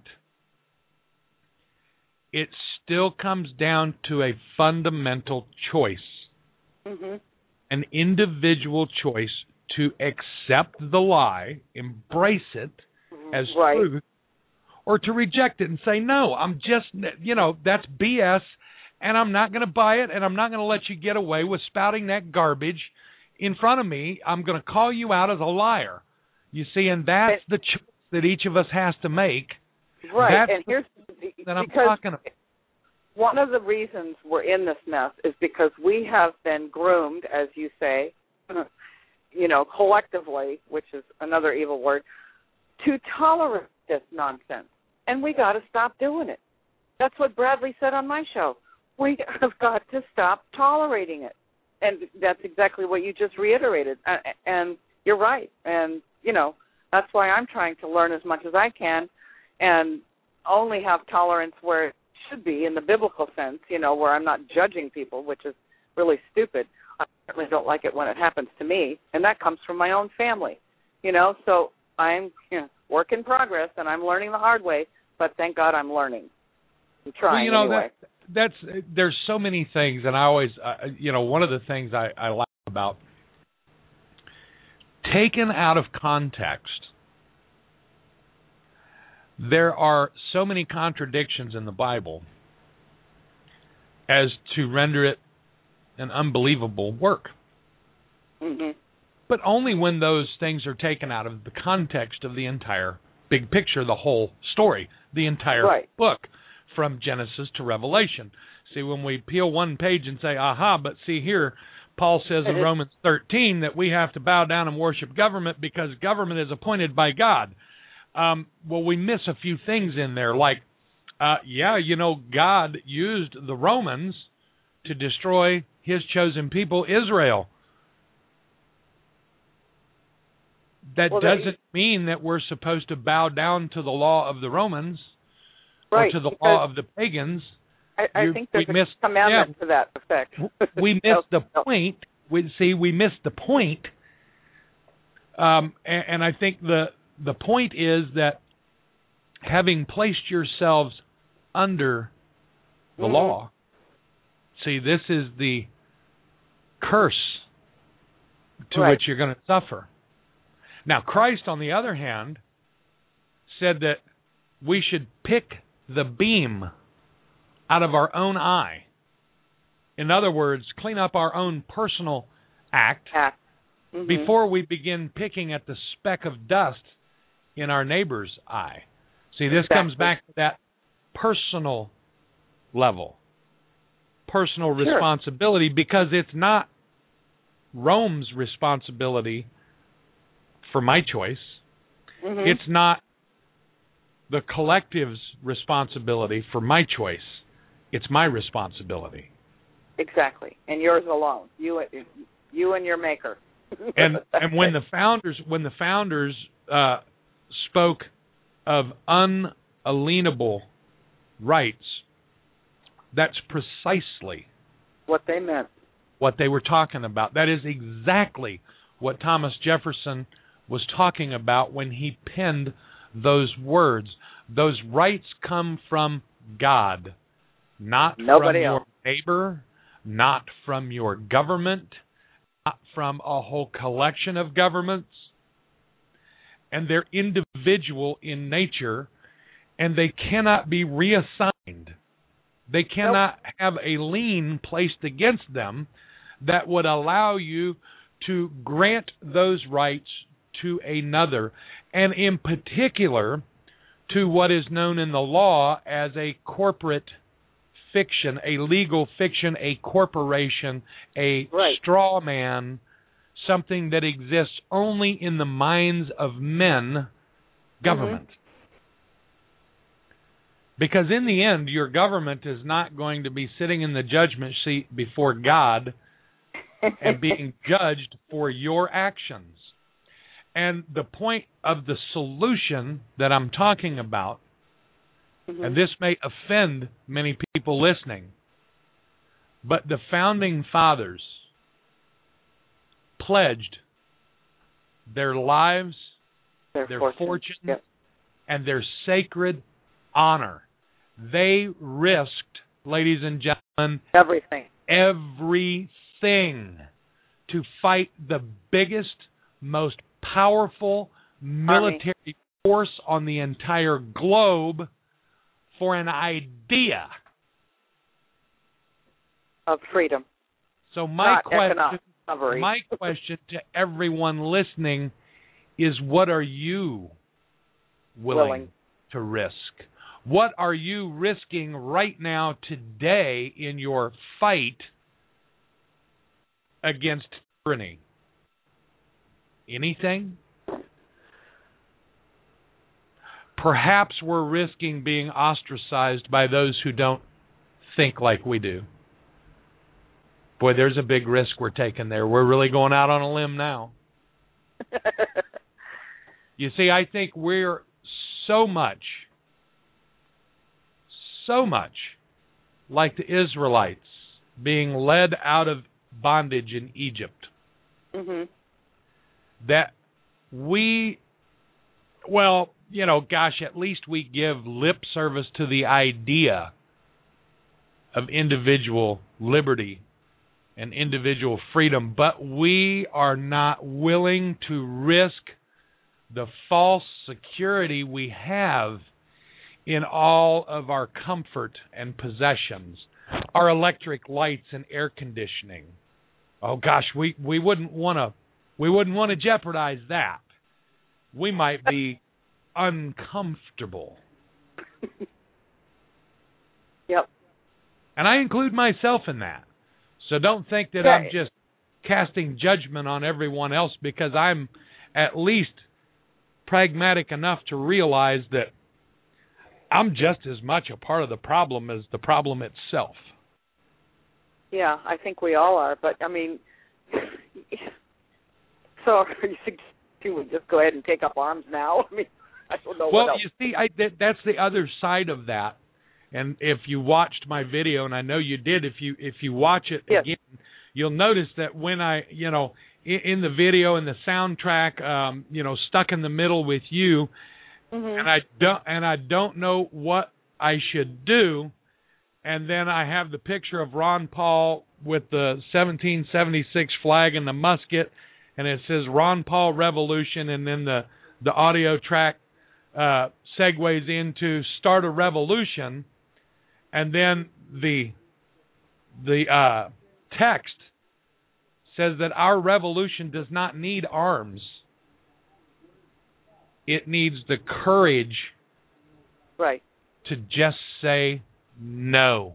it still comes down to a fundamental choice, mm-hmm. an individual choice to accept the lie, embrace it as right. truth, or to reject it and say, no, I'm just, you know, that's B S, and I'm not going to buy it, and I'm not going to let you get away with spouting that garbage in front of me. I'm going to call you out as a liar. You see, and that's the choice that each of us has to make. Right, that's and here's that I'm because talking about. One of the reasons we're in this mess is because we have been groomed, as you say, you know, collectively, which is another evil word, to tolerate this nonsense. And we got to stop doing it. That's what Bradley said on my show. We have got to stop tolerating it. And that's exactly what you just reiterated. And you're right. And, you know, that's why I'm trying to learn as much as I can and only have tolerance where it should be in the biblical sense, you know, where I'm not judging people, which is really stupid. I certainly don't like it when it happens to me, and that comes from my own family, you know. So I'm you know, work in progress, and I'm learning the hard way, but thank God I'm learning. I'm trying well, you know, anyway. That, that's there's so many things, and I always, uh, you know, one of the things I, I like about taken out of context, there are so many contradictions in the Bible as to render it an unbelievable work. Mm-hmm. But only when those things are taken out of the context of the entire big picture, the whole story, the entire right. book, from Genesis to Revelation. See, when we peel one page and say, aha, but see here, Paul says in Romans thirteen that we have to bow down and worship government because government is appointed by God. Um, well, we miss a few things in there, like, uh, yeah, you know, God used the Romans to destroy his chosen people, Israel. That well, doesn't mean that we're supposed to bow down to the law of the Romans right, or to the law of the pagans. I, I you, think there's a missed, commandment yeah, to that effect. We missed the point. We, see, we missed the point. Um, and, and I think the the point is that having placed yourselves under the mm-hmm. law, see, this is the curse to right. which you're going to suffer. Now, Christ, on the other hand, said that we should pick the beam out of our own eye. In other words, clean up our own personal act act. Mm-hmm. before we begin picking at the speck of dust in our neighbor's eye. See, this exactly. comes back to that personal level, personal sure. responsibility, because it's not Rome's responsibility for my choice. Mm-hmm. It's not the collective's responsibility for my choice. It's my responsibility. Exactly, and yours alone. You, you and your maker. and and when the founders when the founders uh, spoke of unalienable rights, that's precisely what they meant. What they were talking about. That is exactly what Thomas Jefferson was talking about when he penned those words. Those rights come from God, not Nobody from else. your neighbor, not from your government, not from a whole collection of governments. And they're individual in nature, and they cannot be reassigned. They cannot nope. have a lien placed against them that would allow you to grant those rights to another, and in particular to what is known in the law as a corporate fiction, a legal fiction, a corporation, a right. straw man, something that exists only in the minds of men, government. Mm-hmm. Because in the end, your government is not going to be sitting in the judgment seat before God and being judged for your actions. And the point of the solution that I'm talking about, mm-hmm. and this may offend many people listening, but the founding fathers pledged their lives, their, their fortune, fortunes, yep. and their sacred honor. They risked, ladies and gentlemen, everything, everything to fight the biggest, most powerful military Army. force on the entire globe for an idea of freedom. So my Not question, my question to everyone listening is, what are you willing, willing to risk? What are you risking right now, today, in your fight against tyranny? Anything? Perhaps we're risking being ostracized by those who don't think like we do. Boy, there's a big risk we're taking there. We're really going out on a limb now. You see, I think we're so much, so much like the Israelites being led out of bondage in Egypt. Mm-hmm. That we, well, you know, gosh, at least we give lip service to the idea of individual liberty and individual freedom, but we are not willing to risk the false security we have in all of our comfort and possessions, our electric lights and air conditioning. Oh gosh, we, we wouldn't want to we wouldn't want to jeopardize that. We might be uncomfortable. Yep. And I include myself in that. So don't think that okay. I'm just casting judgment on everyone else, because I'm at least pragmatic enough to realize that I'm just as much a part of the problem as the problem itself. Yeah, I think we all are. But, I mean, so are you suggesting we just go ahead and take up arms now? I mean, I don't know well, what else. you see, I, that, that's the other side of that. And if you watched my video, and I know you did, if you if you watch it yes. again, you'll notice that when I, you know, in, in the video and the soundtrack, um, you know, Stuck in the Middle with You, mm-hmm. and I don't and I don't know what I should do, and then I have the picture of Ron Paul with the seventeen seventy-six flag and the musket, and it says Ron Paul Revolution, and then the the audio track uh, segues into Start a Revolution. And then the the uh, text says that our revolution does not need arms. It needs the courage, right, to just say no.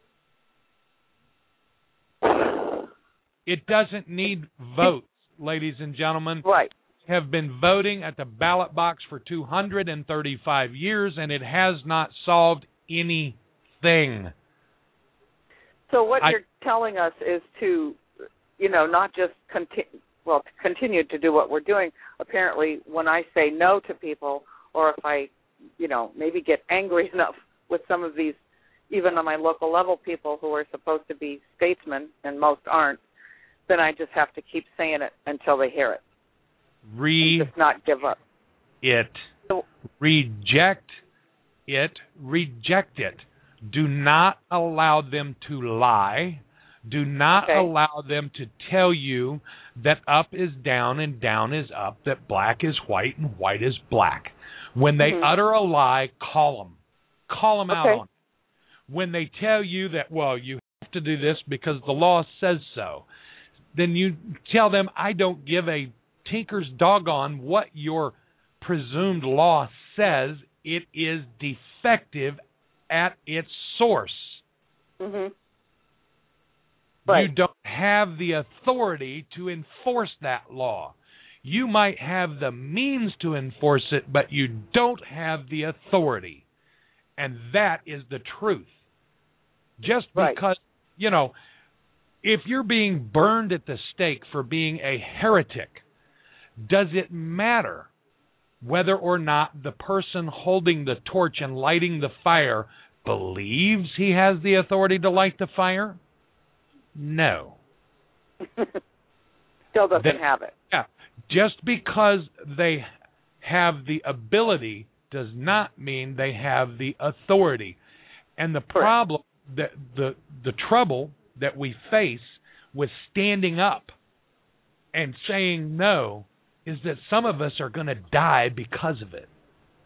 It doesn't need votes, ladies and gentlemen. Right. Have been voting at the ballot box for two hundred thirty-five years, and it has not solved anything. Thing. So what I, you're telling us is to, you know, not just continue, well, to continue to do what we're doing. Apparently, when I say no to people, or if I, you know, maybe get angry enough with some of these, even on my local level, people who are supposed to be statesmen, and most aren't, then I just have to keep saying it until they hear it. Re- and just not give up. It. So, reject it. Reject it. Do not allow them to lie. Do not okay. allow them to tell you that up is down and down is up, that black is white and white is black. When they mm-hmm. utter a lie, call them. Call them okay. out on it. When they tell you that, well, you have to do this because the law says so, then you tell them, I don't give a tinker's doggone what your presumed law says. It is defective at its source. Mm-hmm. Right. You don't have the authority to enforce that law. You might have the means to enforce it, but you don't have the authority. And that is the truth. Just because, right. you know, if you're being burned at the stake for being a heretic, does it matter whether or not the person holding the torch and lighting the fire believes he has the authority to light the fire? No. Still doesn't they, have it. Yeah. Just because they have the ability does not mean they have the authority. And the problem, the, the, the trouble that we face with standing up and saying no is that some of us are going to die because of it.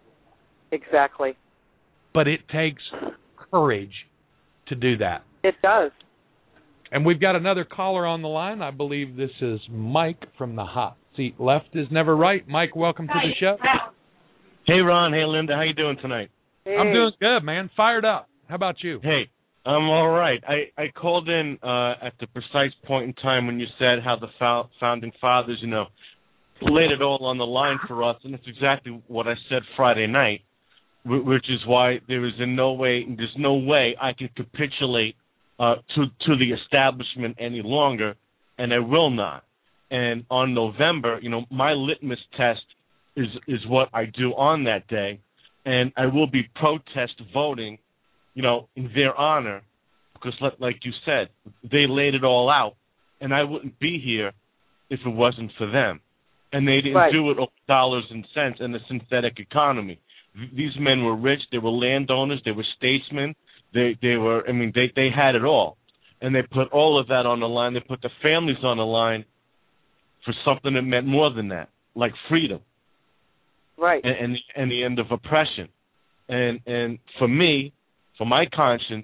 Exactly. But it takes courage to do that. It does. And we've got another caller on the line. I believe this is Mike from the hot seat. Left is never right. Mike, welcome to the show. Hey, Ron. Hey, Linda. How you doing tonight? Hey. I'm doing good, man. Fired up. How about you? Hey, I'm all right. I, I called in uh, at the precise point in time when you said how the fo- founding fathers, you know, laid it all on the line for us, and it's exactly what I said Friday night, which is why there is in no way, there's no way I can capitulate uh, to to the establishment any longer, and I will not. And on November, you know, my litmus test is is what I do on that day, and I will be protest voting, you know, in their honor, because like you said, they laid it all out, and I wouldn't be here if it wasn't for them. And they didn't right. do it over dollars and cents in a synthetic economy. These men were rich. They were landowners. They were statesmen. They they were, I mean, they, they had it all. And they put all of that on the line. They put the families on the line for something that meant more than that, like freedom. Right. And and, and the end of oppression. And and for me, for my conscience,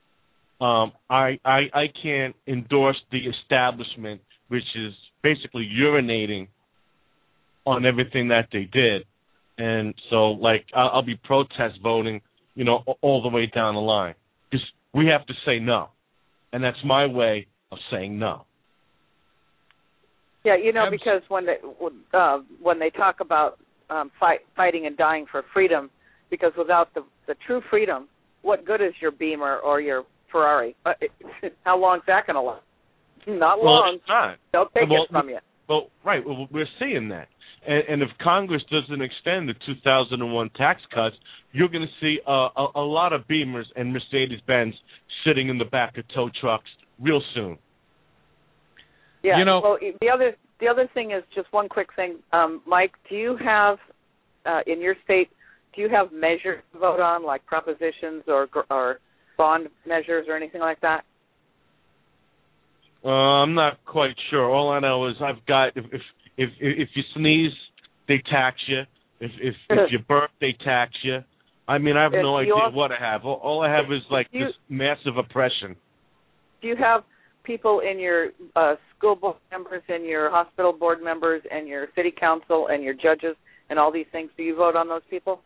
um, I, I I can't endorse the establishment, which is basically urinating on everything that they did. And so, like, I'll, I'll be protest voting, you know, all the way down the line. Because we have to say no. And that's my way of saying no. Yeah, you know, because when they, uh, when they talk about um, fight, fighting and dying for freedom, because without the, the true freedom, what good is your Beamer or your Ferrari? How long is that going to last? Not well, long. It's not. They'll take well, it from you. Well, right. Well, we're seeing that. And, and if Congress doesn't extend the two thousand one tax cuts, you're going to see uh, a, a lot of Beamers and Mercedes-Benz sitting in the back of tow trucks real soon. Yeah. You know, well, the other the other thing is just one quick thing, um, Mike. Do you have uh, in your state? Do you have measures to vote on, like propositions or or bond measures or anything like that? Uh, I'm not quite sure. All I know is I've got if if if, if you sneeze, they tax you. If if, if you burp, they tax you. I mean, I have no idea also, what I have. All, all I have is like you, this massive oppression. Do you have people in your uh, school board members, and your hospital board members, and your city council, and your judges, and all these things? Do you vote on those people?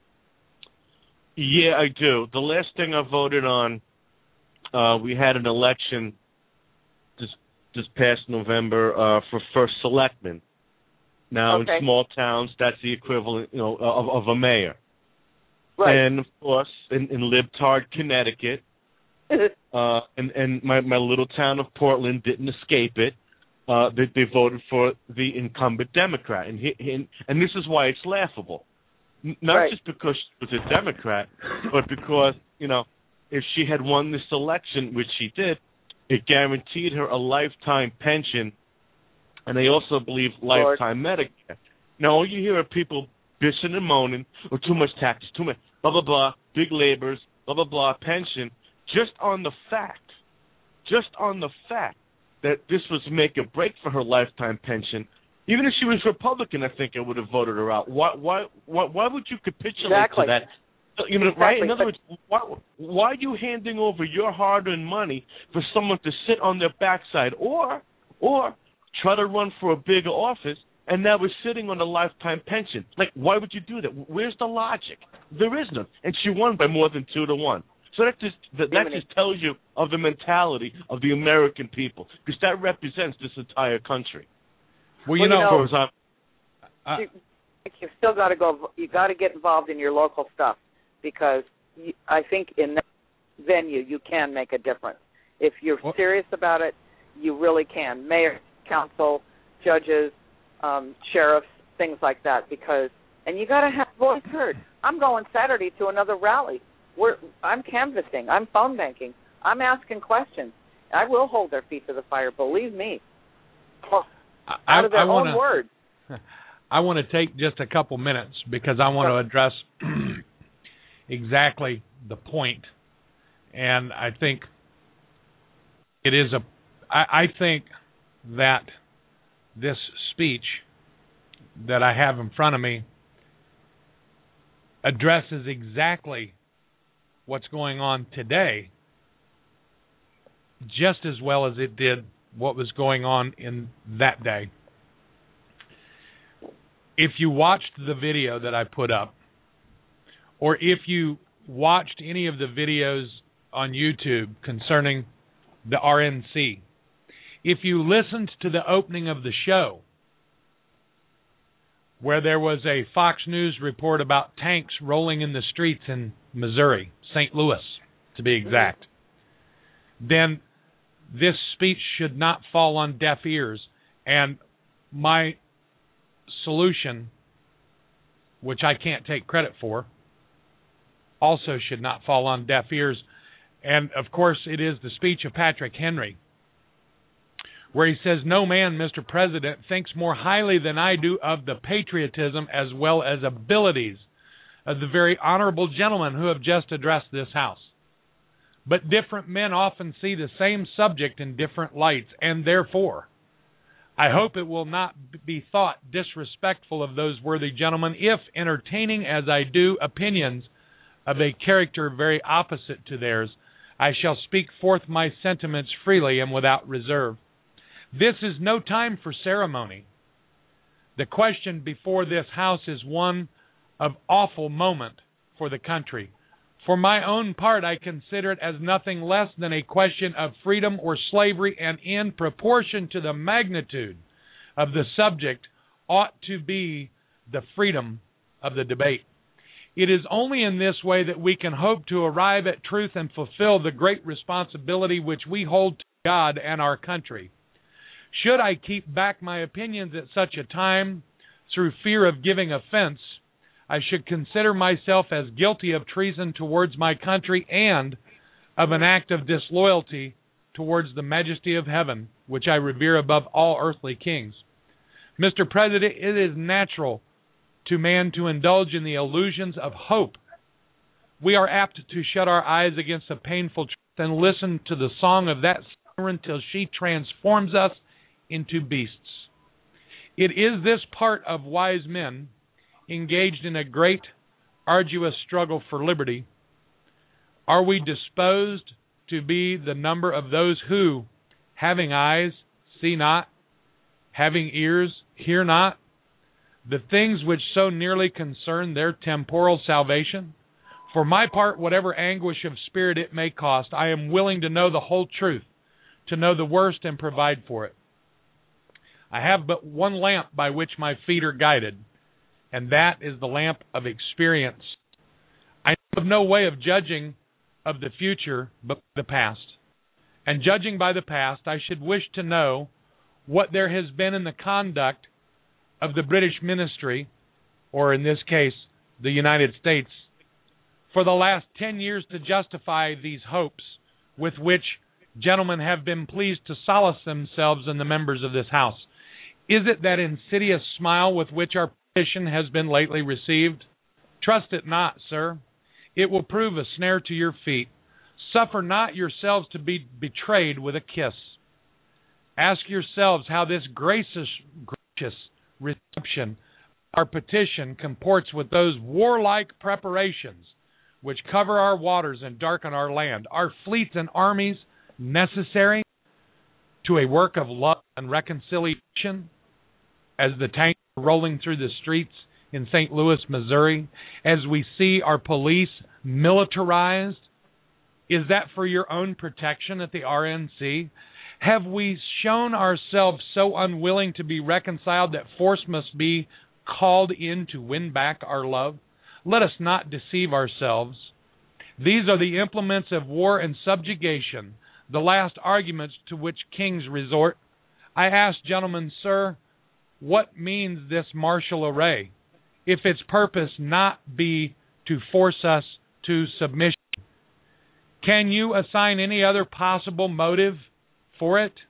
Yeah, I do. The last thing I voted on, uh, we had an election this this past November uh, for first selectman. Now, okay. in small towns, that's the equivalent, you know, of, of a mayor. Right. And, of course, in, in Libtard, Connecticut, uh, and, and my, my little town of Portland didn't escape it. Uh, they, they voted for the incumbent Democrat. And, he, he, and this is why it's laughable. N- not right. just because she was a Democrat, but because, you know, if she had won this election, which she did, it guaranteed her a lifetime pension. And they also believe lifetime Lord. Medicare. Now, all you hear are people bitching and moaning, or too much taxes, too much, blah, blah, blah, big labors, blah, blah, blah, pension, just on the fact, just on the fact that this was make or break for her lifetime pension. Even if she was Republican, I think I would have voted her out. Why, why, why, why would you capitulate exactly. to that? You know, exactly. right? In other words, why, why are you handing over your hard-earned money for someone to sit on their backside, or, or try to run for a bigger office, and now we're sitting on a lifetime pension? Like, why would you do that? Where's the logic? There is none. And she won by more than two to one. So that just that, that just tells you of the mentality of the American people, because that represents this entire country. Well, you well, know, you know uh, you, you've still got to go. You got to get involved in your local stuff, because you, I think in that venue you can make a difference. If you're well, serious about it, you really can. Mayor, council, judges, um, sheriffs, things like that, because and you got to have voice heard. I'm going Saturday to another rally. We're, I'm canvassing. I'm phone banking. I'm asking questions. I will hold their feet to the fire. Believe me. Out I, of their I own wanna, words. I want to take just a couple minutes because I want to address exactly the point, and I think it is a. I, I think that this speech that I have in front of me addresses exactly what's going on today just as well as it did what was going on in that day. If you watched the video that I put up, or if you watched any of the videos on YouTube concerning the R N C, if you listened to the opening of the show, where there was a Fox News report about tanks rolling in the streets in Missouri, Saint Louis, to be exact, then this speech should not fall on deaf ears. And my solution, which I can't take credit for, also should not fall on deaf ears. And, of course, it is the speech of Patrick Henry, where he says, "No man, Mister President, thinks more highly than I do of the patriotism as well as abilities of the very honorable gentlemen who have just addressed this House. But different men often see the same subject in different lights, and therefore I hope it will not be thought disrespectful of those worthy gentlemen if, entertaining as I do opinions of a character very opposite to theirs, I shall speak forth my sentiments freely and without reserve. This is no time for ceremony. The question before this House is one of awful moment for the country. For my own part, I consider it as nothing less than a question of freedom or slavery, and in proportion to the magnitude of the subject ought to be the freedom of the debate. It is only in this way that we can hope to arrive at truth and fulfill the great responsibility which we hold to God and our country. Should I keep back my opinions at such a time through fear of giving offense, I should consider myself as guilty of treason towards my country and of an act of disloyalty towards the majesty of heaven, which I revere above all earthly kings. Mister President, it is natural to man to indulge in the illusions of hope. We are apt to shut our eyes against a painful truth and listen to the song of that siren till she transforms us into beasts. It is this part of wise men engaged in a great, arduous struggle for liberty. Are we disposed to be the number of those who, having eyes, see not, having ears, hear not, the things which so nearly concern their temporal salvation? For my part, whatever anguish of spirit it may cost, I am willing to know the whole truth, to know the worst and provide for it. I have but one lamp by which my feet are guided, and that is the lamp of experience. I know of no way of judging of the future but the past. And judging by the past, I should wish to know what there has been in the conduct of the British ministry, or in this case, the United States, for the last ten years to justify these hopes with which gentlemen have been pleased to solace themselves and the members of this House. Is it that insidious smile with which our petition has been lately received? Trust it not, sir. It will prove a snare to your feet. Suffer not yourselves to be betrayed with a kiss. Ask yourselves how this gracious, gracious reception our petition comports with those warlike preparations which cover our waters and darken our land. Are fleets and armies necessary to a work of love and reconciliation, as the tanks are rolling through the streets in Saint Louis, Missouri, as we see our police militarized Is that for your own protection at the R N C? Have we shown ourselves so unwilling to be reconciled that force must be called in to win back our love? Let us not deceive ourselves. These are the implements of war and subjugation, the last arguments to which kings resort. I ask, gentlemen, sir, what means this martial array, if its purpose not be to force us to submission? Can you assign any other possible motive for it?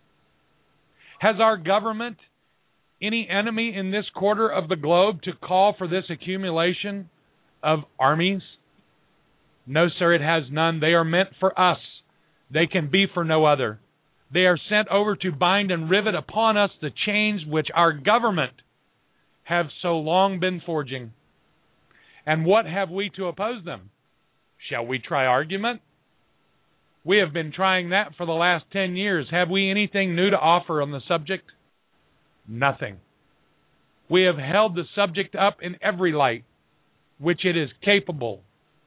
Has our government any enemy in this quarter of the globe to call for this accumulation of armies? No, sir, it has none. They are meant for us. They can be for no other. They are sent over to bind and rivet upon us the chains which our government have so long been forging. And what have we to oppose them? Shall we try argument? We have been trying that for the last ten years. Have we anything new to offer on the subject? Nothing. We have held the subject up in every light which it is capable,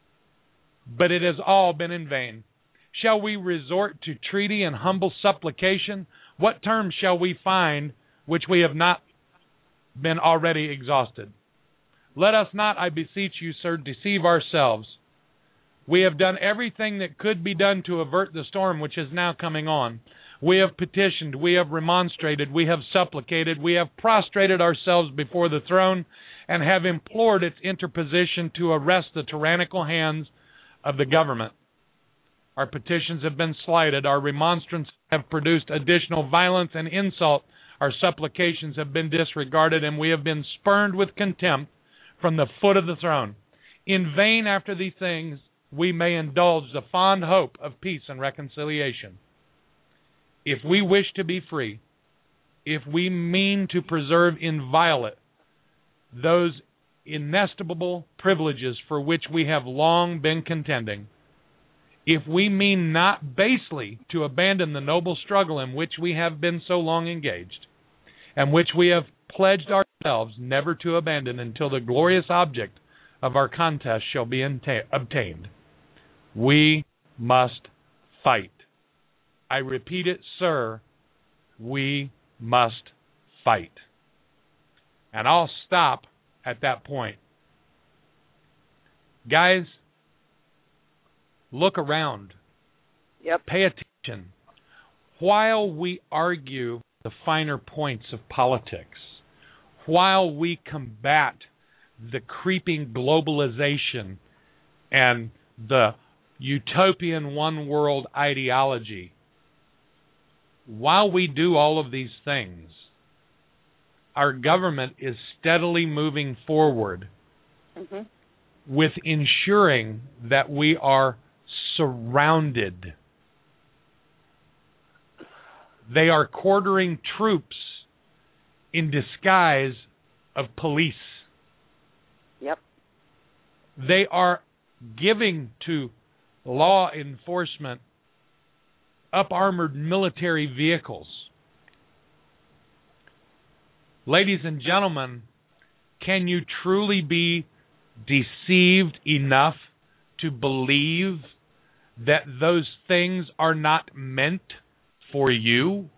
but it has all been in vain. Shall we resort to treaty and humble supplication? What terms shall we find which we have not been already exhausted? Let us not, I beseech you, sir, deceive ourselves. We have done everything that could be done to avert the storm which is now coming on. We have petitioned, we have remonstrated, we have supplicated, we have prostrated ourselves before the throne and have implored its interposition to arrest the tyrannical hands of the government. Our petitions have been slighted. Our remonstrances have produced additional violence and insult. Our supplications have been disregarded, and we have been spurned with contempt from the foot of the throne. In vain after these things we may indulge the fond hope of peace and reconciliation. If we wish to be free, if we mean to preserve inviolate those inestimable privileges for which we have long been contending, if we mean not basely to abandon the noble struggle in which we have been so long engaged, and which we have pledged ourselves never to abandon until the glorious object of our contest shall be obtained, we must fight. I repeat it, sir, we must fight. And I'll stop at that point. Guys, look around. Yep. Pay attention. While we argue the finer points of politics, while we combat the creeping globalization and the utopian one-world ideology, while we do all of these things, our government is steadily moving forward mm-hmm. with ensuring that we are surrounded. They are quartering troops in disguise of police. Yep. They are giving to law enforcement up-armored military vehicles. Ladies and gentlemen, can you truly be deceived enough to believe that those things are not meant for you?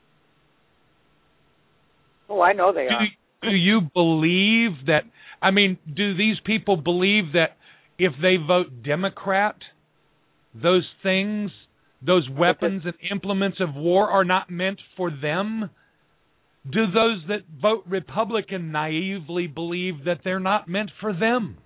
Oh, I know they do, are. Do you believe that, I mean, do these people believe that if they vote Democrat, those things, those weapons and implements of war are not meant for them? Do those that vote Republican naively believe that they're not meant for them?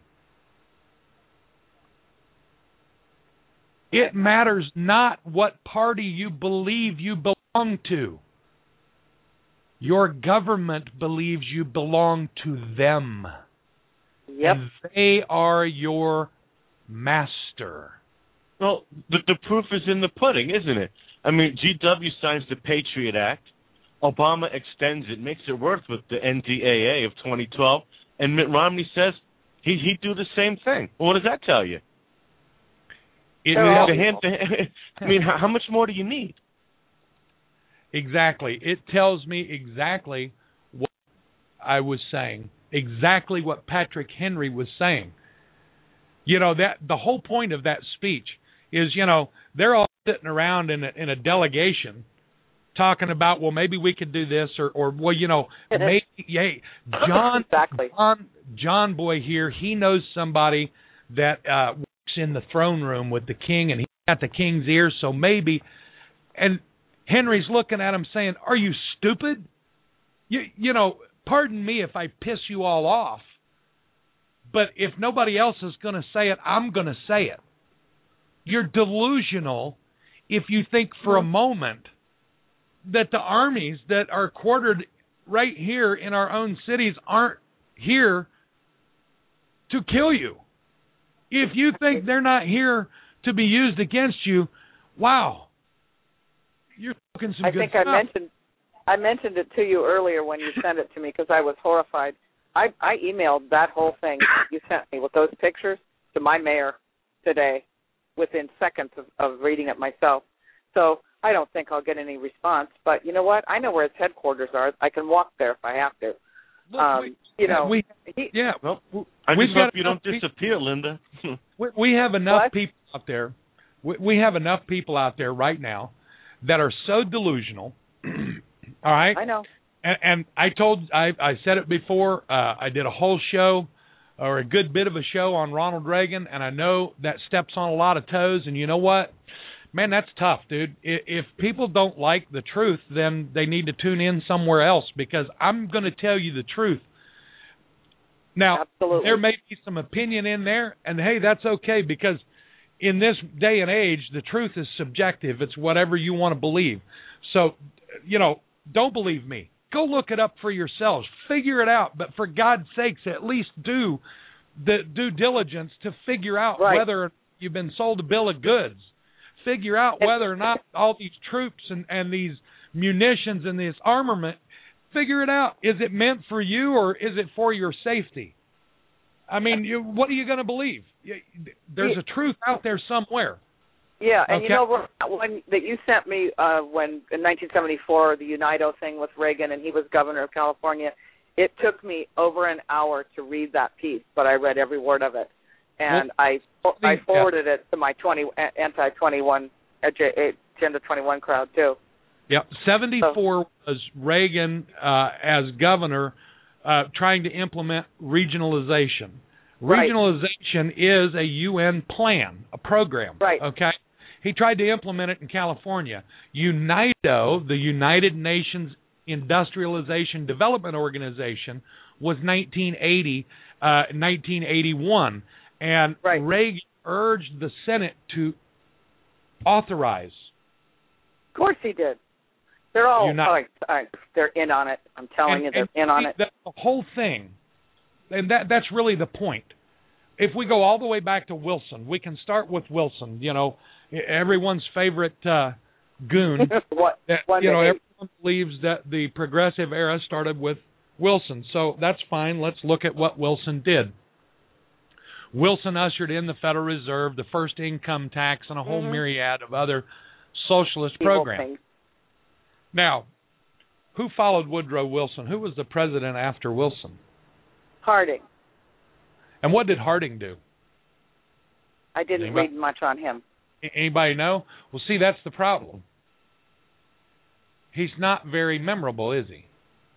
It matters not what party you believe you belong to. Your government believes you belong to them. Yep. And they are your master. Well, the, the proof is in the pudding, isn't it? I mean, G W signs the Patriot Act. Obama extends it, makes it work with the N D A A of twenty twelve, and Mitt Romney says he, he'd do the same thing. Well, what does that tell you? It, so, to hand, to, I mean, how, how much more do you need? Exactly. It tells me exactly what I was saying, exactly what Patrick Henry was saying. You know, that the whole point of that speech is, you know, they're all sitting around in a, in a delegation talking about, well, maybe we could do this, or, or well, you know, maybe, hey, John, exactly. John, John Boy here, he knows somebody that uh, works in the throne room with the king, and he got the king's ear, so maybe, and Henry's looking at him saying, are you stupid? You, you know, pardon me if I piss you all off, but if nobody else is going to say it, I'm going to say it. You're delusional if you think for a moment that the armies that are quartered right here in our own cities aren't here to kill you. If you think they're not here to be used against you, wow, you're talking some I good think stuff. I mentioned I mentioned it to you earlier when you sent it to me because I was horrified. I, I emailed that whole thing you sent me with those pictures to my mayor today within seconds of, of reading it myself. So I don't think I'll get any response. But you know what? I know where his headquarters are. I can walk there if I have to. Look, um, we, you know, we, he, yeah. Well, I We've just got hope you don't enough disappear, Linda. we, we have enough What? people out there. We, we have enough people out there right now that are so delusional. All right. I know. And, and I told, I, I said it before. Uh, I did a whole show, or a good bit of a show on Ronald Reagan, and I know that steps on a lot of toes. And you know what, man, that's tough, dude. If, if people don't like the truth, then they need to tune in somewhere else, because I'm going to tell you the truth. Now, Absolutely. there may be some opinion in there, and hey, that's okay, because in this day and age, the truth is subjective. It's whatever you want to believe. So, you know, don't believe me. Go look it up for yourselves. Figure it out. But for God's sakes, at least do the due diligence to figure out Right. whether you've been sold a bill of goods. Figure out whether or not all these troops and, and these munitions and this armament, figure it out. Is it meant for you, or is it for your safety? I mean, you, what are you going to believe? There's a truth out there somewhere. Yeah, and Okay. you know when that you sent me uh, when in nineteen seventy-four the UNITO thing with Reagan and he was governor of California, it took me over an hour to read that piece, but I read every word of it, and well, I I forwarded it to my twenty anti twenty-one Agenda twenty-one crowd too. Yeah, seventy-four so. was Reagan uh, as governor uh, trying to implement regionalization. Right. Regionalization is a U N plan, a program. Right. Okay. He tried to implement it in California. UNITO, the United Nations Industrialization Development Organization, was nineteen eighty, uh, nineteen eighty-one, and right. Reagan urged the Senate to authorize. Of course he did. They're all, Uni- all right, all right, they're in on it. I'm telling and, you, they're and in on it. The, the whole thing, and that that's really the point. If we go all the way back to Wilson, we can start with Wilson. You know, everyone's favorite uh, goon. what, that, you know, everyone believes that the progressive era started with Wilson. So that's fine. Let's look at what Wilson did. Wilson ushered in the Federal Reserve, the first income tax, and a whole mm-hmm. myriad of other socialist Evil programs. things. Now, who followed Woodrow Wilson? Who was the president after Wilson? Harding. And what did Harding do? I didn't Anybody? read much on him. Anybody know? Well, see, that's the problem. He's not very memorable, is he?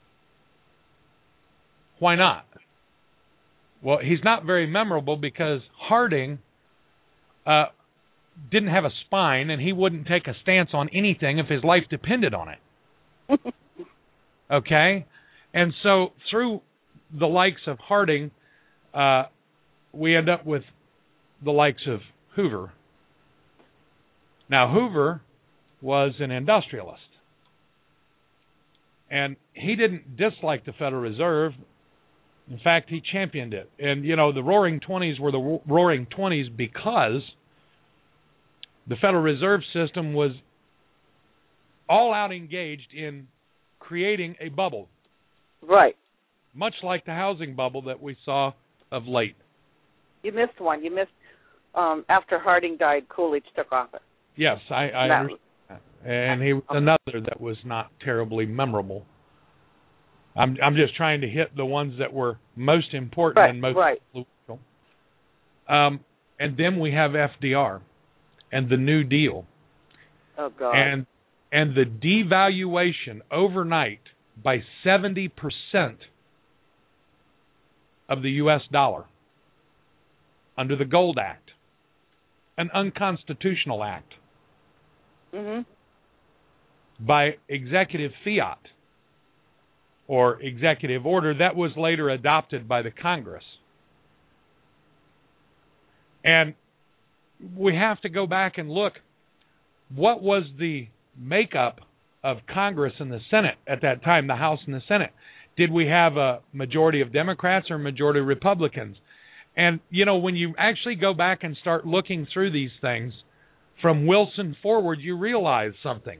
Why not? Well, he's not very memorable because Harding uh, didn't have a spine, and he wouldn't take a stance on anything if his life depended on it. Okay? And so through the likes of Harding, uh, we end up with the likes of Hoover. Now, Hoover was an industrialist, and he didn't dislike the Federal Reserve. In fact, he championed it. And, you know, the Roaring Twenties were the Roaring Twenties because the Federal Reserve System was all out engaged in creating a bubble. Right. Much like the housing bubble that we saw of late. You missed one. You missed, um, after Harding died, Coolidge took office. Yes, I, I That understand that. And he was another that was not terribly memorable. I'm I'm just trying to hit the ones that were most important right, and most right. influential. Um, and then we have F D R. and the New Deal. Oh, God. And and the devaluation overnight by seventy percent of the U S dollar under the Gold Act, an unconstitutional act, mm-hmm. by executive fiat or executive order that was later adopted by the Congress. And we have to go back and look, what was the makeup of Congress and the Senate at that time, the House and the Senate? Did we have a majority of Democrats or a majority of Republicans? And, you know, when you actually go back and start looking through these things from Wilson forward, you realize something.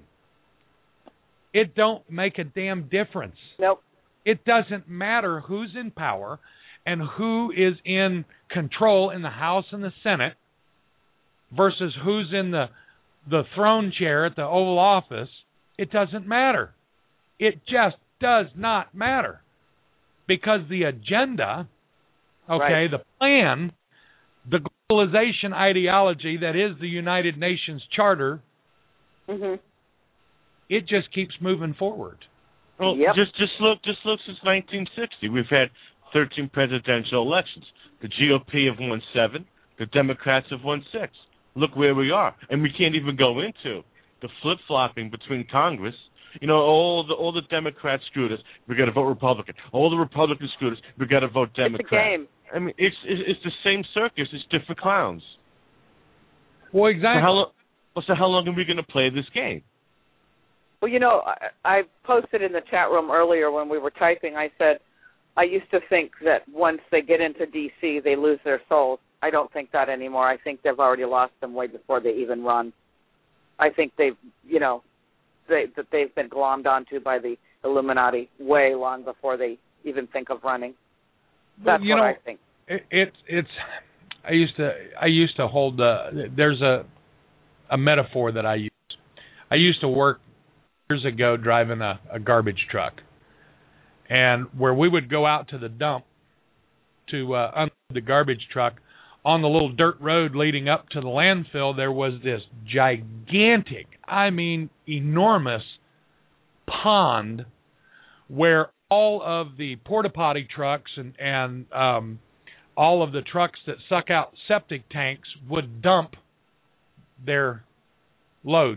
It don't make a damn difference. Nope. It doesn't matter who's in power and who is in control in the House and the Senate versus who's in the the throne chair at the Oval Office. It doesn't matter. It just does not matter. Because the agenda, okay, right. the plan, the globalization ideology that is the United Nations Charter, mm-hmm. it just keeps moving forward. Well, yep. just just look just look since nineteen sixty. We've had thirteen presidential elections. The G O P have won seven. The Democrats have won six. Look where we are, and we can't even go into the flip flopping between Congress. You know, all the all the Democrats screwed us. We got to vote Republican. All the Republicans screwed us. We got to vote Democrat. It's a game. I mean, it's it's, it's the same circus. It's different clowns. Well, exactly. So how, lo- so how long are we going to play this game? Well, you know, I, I posted in the chat room earlier when we were typing, I said, I used to think that once they get into D C, they lose their souls. I don't think that anymore. I think they've already lost them way before they even run. I think they've, you know, they, that they've been glommed onto by the Illuminati way long before they even think of running. That's well, you what know, I think. It, it's it's. I used to I used to hold the. There's a a metaphor that I use. I used to work years ago driving a, a garbage truck, and where we would go out to the dump to uh, unload the garbage truck, on the little dirt road leading up to the landfill, there was this gigantic, I mean enormous pond where all of the porta potty trucks and, and um, all of the trucks that suck out septic tanks would dump their load.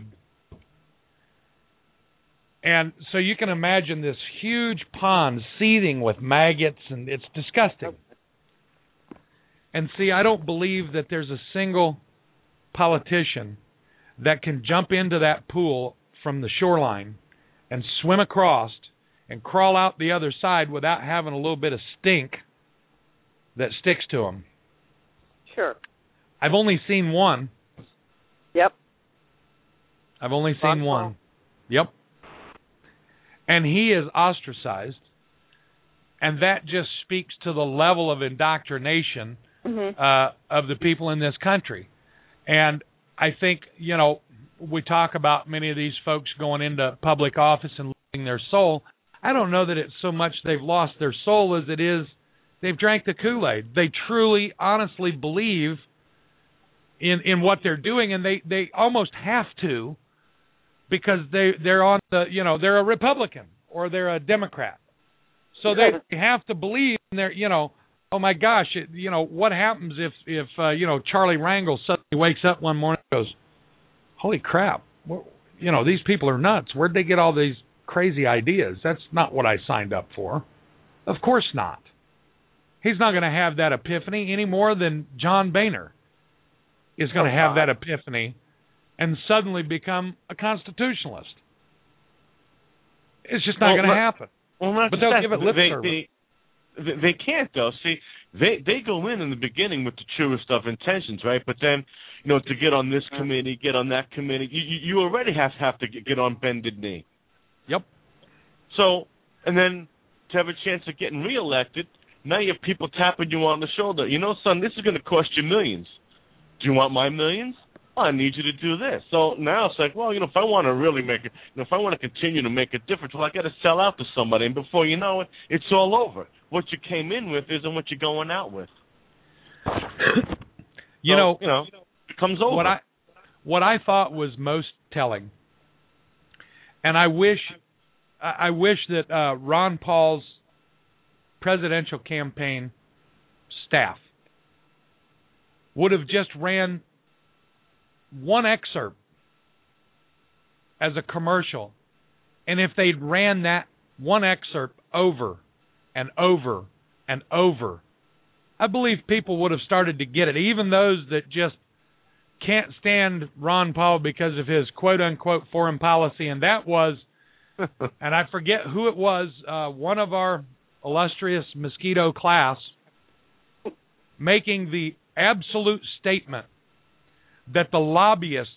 And so you can imagine this huge pond seething with maggots, and it's disgusting. And see, I don't believe that there's a single politician that can jump into that pool from the shoreline and swim across and crawl out the other side without having a little bit of stink that sticks to him. Sure. I've only seen one. Yep. I've only seen Ron one. Paul. Yep. And he is ostracized, and that just speaks to the level of indoctrination mm-hmm. uh, of the people in this country. And I think, you know, we talk about many of these folks going into public office and losing their soul. I don't know that it's so much they've lost their soul as it is they've drank the Kool-Aid. They truly, honestly believe in, in what they're doing, and they, they almost have to, because they they're on the, you know, they're a Republican or they're a Democrat, so they, they have to believe in their, you know, oh my gosh, it, you know, what happens if if uh, you know, Charlie Rangel suddenly wakes up one morning and goes, holy crap, you know, these people are nuts. Where'd they get all these crazy ideas? That's not what I signed up for. Of course not. He's not going to have that epiphany any more than John Boehner is going to have that epiphany and suddenly become a constitutionalist. It's just not well, going to happen. Well, but they'll give it lip they, service. They, they can't, though. See, they they go in in the beginning with the truest of intentions, right? But then, you know, to get on this committee, get on that committee, you, you already have to have to get on bended knee. Yep. So, and then to have a chance of getting reelected, now you have people tapping you on the shoulder. You know, son, this is going to cost you millions. Do you want my millions? Oh, I need you to do this. So now it's like, well, you know, if I want to really make it, you know, if I want to continue to make a difference, well, I got to sell out to somebody. And before you know it, it's all over. What you came in with isn't what you're going out with. you so, know, you know, it comes over. What I what I thought was most telling, and I wish, I wish that uh, Ron Paul's presidential campaign staff would have just ran one excerpt as a commercial, and if they'd ran that one excerpt over and over and over, I believe people would have started to get it, even those that just can't stand Ron Paul because of his quote-unquote foreign policy, and that was, and I forget who it was, uh, one of our illustrious Mosquito class making the absolute statement that the lobbyists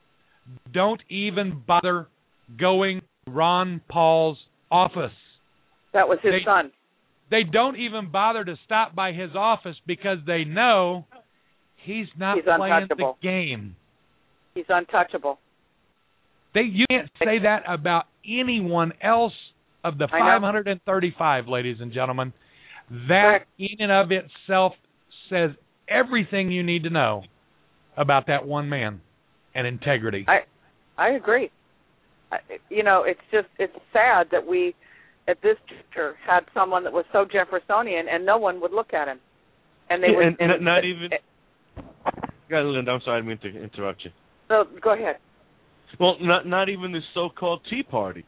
don't even bother going to Ron Paul's office. That was his they, son. They don't even bother to stop by his office because they know he's not he's playing untouchable. the game. He's untouchable. They you can't say that about anyone else of the five hundred thirty-five, ladies and gentlemen. That Correct. in and of itself says everything you need to know about that one man and integrity. I I agree. I, you know, it's just it's sad that we at this juncture had someone that was so Jeffersonian and no one would look at him. And they yeah, would and, and, and not even God, Linda, I'm sorry, I didn't mean to interrupt you. So go ahead. Well, not not even the so-called Tea Party.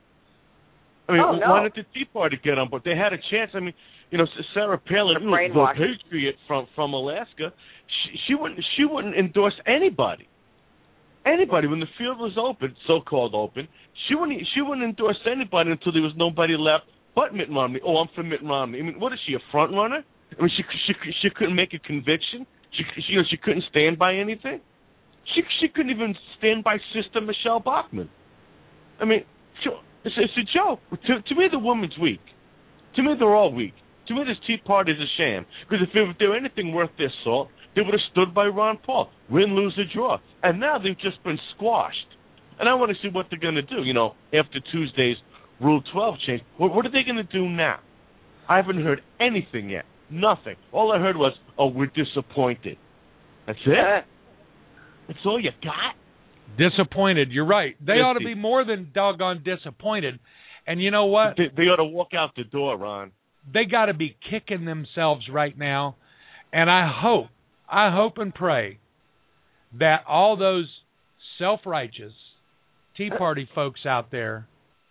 I mean, oh, no. why did the Tea Party get on board? They had a chance. I mean, you know, Sarah Palin, The you know, the brainwash. patriot from from Alaska, she, she wouldn't she wouldn't endorse anybody. Anybody when the field was open, so-called open, she wouldn't she wouldn't endorse anybody until there was nobody left but Mitt Romney. Oh, I'm for Mitt Romney. I mean, what is she, a front runner? I mean, she she she couldn't make a conviction. She, she you know she couldn't stand by anything. She she couldn't even stand by Sister Michelle Bachmann. I mean, she, it's, it's a joke. To, to me, the woman's weak. To me, they're all weak. To me, this Tea Party is a sham. Because if, if they were anything worth their salt, they would have stood by Ron Paul. Win, lose, or draw. And now they've just been squashed. And I want to see what they're going to do, you know, after Tuesday's Rule twelve change. What, what are they going to do now? I haven't heard anything yet. Nothing. All I heard was, oh, we're disappointed. That's it? Uh, That's all you got? Disappointed. You're right. They Yes, ought to they- be more than doggone disappointed. And you know what? They, they ought to walk out the door, Ron. They got to be kicking themselves right now. And I hope, I hope and pray that all those self-righteous Tea Party folks out there,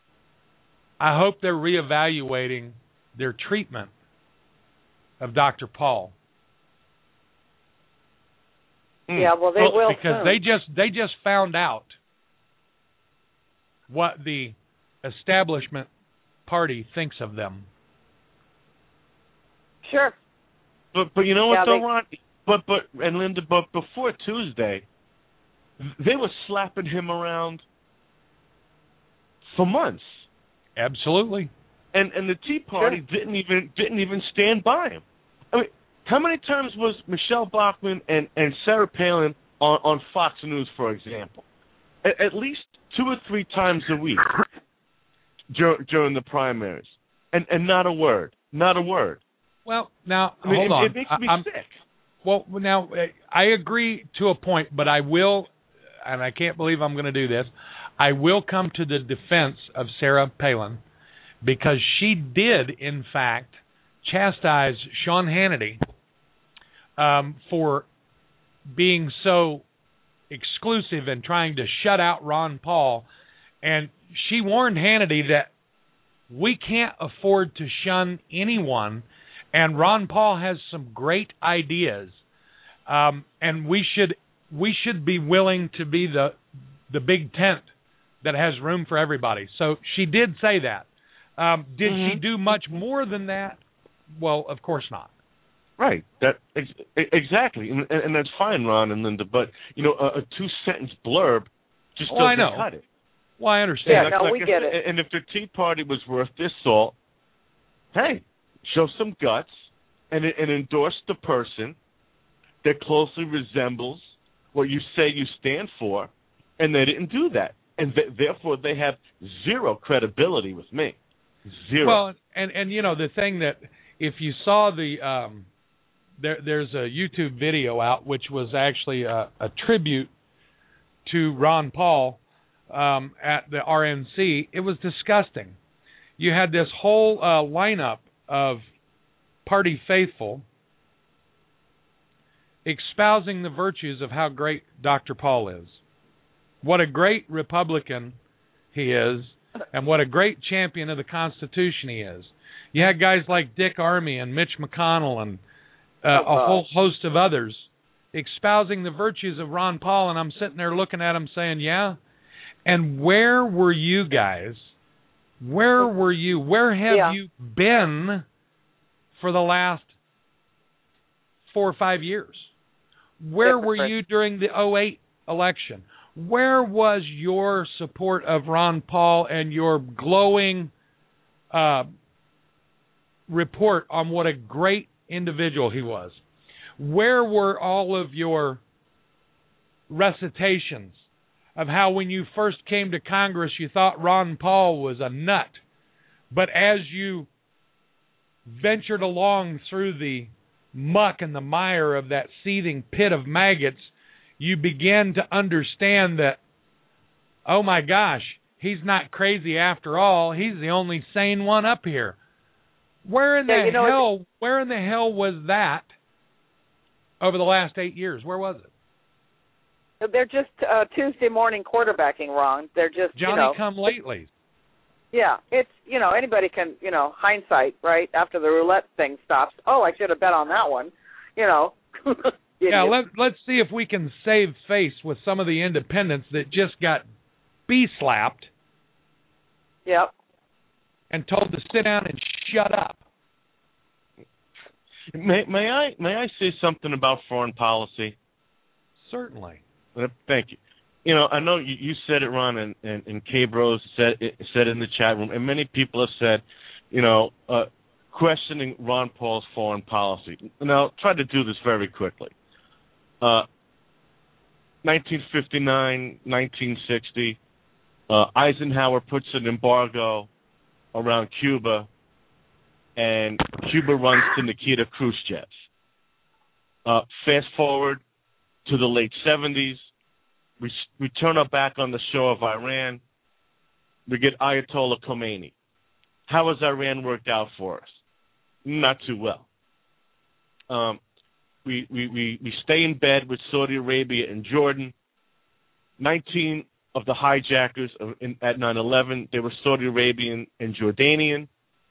I hope they're reevaluating their treatment of Doctor Paul. yeah, well, they Well, will because soon. they just they just found out what the establishment party thinks of them. Sure. But but you know what, Yeah, though, they- Ron? But but and Linda, but before Tuesday, they were slapping him around for months, Absolutely. and and the Tea Party Sure. didn't even didn't even stand by him. I mean, how many times was Michelle Bachmann and and Sarah Palin on on Fox News, for example? At, at least two or three times a week dur- during the primaries, and and not a word, not a word. Well, now I mean, hold it, on. it makes me I, I'm, sick. well, now I agree to a point, but I will, and I can't believe I'm going to do this. I will come to the defense of Sarah Palin because she did, in fact, chastise Sean Hannity um, for being so exclusive and trying to shut out Ron Paul. And she warned Hannity that we can't afford to shun anyone, and Ron Paul has some great ideas, um, and we should we should be willing to be the the big tent that has room for everybody. So she did say that. Um, did Mm-hmm. she do much more than that? Well, of course not. Right. That ex- exactly, and, and that's fine, Ron and Linda. But you know, a, a two-sentence blurb just Oh, doesn't I know. cut it. Well, I understand. Yeah, Like- no, like we I get said, it. And if the Tea Party was worth their salt, hey, show some guts and, and endorse the person that closely resembles what you say you stand for, and they didn't do that, and th- therefore they have zero credibility with me. Zero. Well, and and you know the thing that if you saw the um, there there's a YouTube video out which was actually a, a tribute to Ron Paul um, at the R N C, it was disgusting. You had this whole uh, lineup of party faithful espousing the virtues of how great Doctor Paul is. What a great Republican he is, and what a great champion of the Constitution he is. You had guys like Dick Armey and Mitch McConnell and uh, a whole host of others espousing the virtues of Ron Paul, and I'm sitting there looking at him saying, yeah, and where were you guys? Where were you? Where have yeah. you been for the last four or five years? Where yeah, were right. you during the oh eight election? Where was your support of Ron Paul and your glowing uh, report on what a great individual he was? Where were all of your recitations of how when you first came to Congress you thought Ron Paul was a nut, but as you ventured along through the muck and the mire of that seething pit of maggots, you began to understand that, oh my gosh, he's not crazy after all. He's the only sane one up here. Where in yeah, the you know hell? what? Where in the hell was that over the last eight years? Where was it? They're just uh, Tuesday morning quarterbacking, Ron. They're just Johnny you know, come lately. Yeah, it's you know anybody can you know hindsight right after the roulette thing stops. Oh, I should have bet on that one. You know. Yeah, let, let's see if we can save face with some of the independents that just got bee-slapped. Yep. And told to sit down and shut up. May, may I may I say something about foreign policy? Certainly. Thank you. You know, I know you, you said it, Ron, and, and, and K-Bros said it, said it in the chat room, and many people have said, you know, uh, questioning Ron Paul's foreign policy. And I'll try to do this very quickly. Uh, nineteen fifty-nine, nineteen sixty, uh, Eisenhower puts an embargo around Cuba, and Cuba runs to Nikita Khrushchev. Uh, fast forward to the late seventies, we, we turn our back on the shore of Iran, we get Ayatollah Khomeini. How has Iran worked out for us? Not too well. Um, we, we, we, we stay in bed with Saudi Arabia and Jordan. nineteen of the hijackers of, in, at nine eleven, they were Saudi Arabian and Jordanian.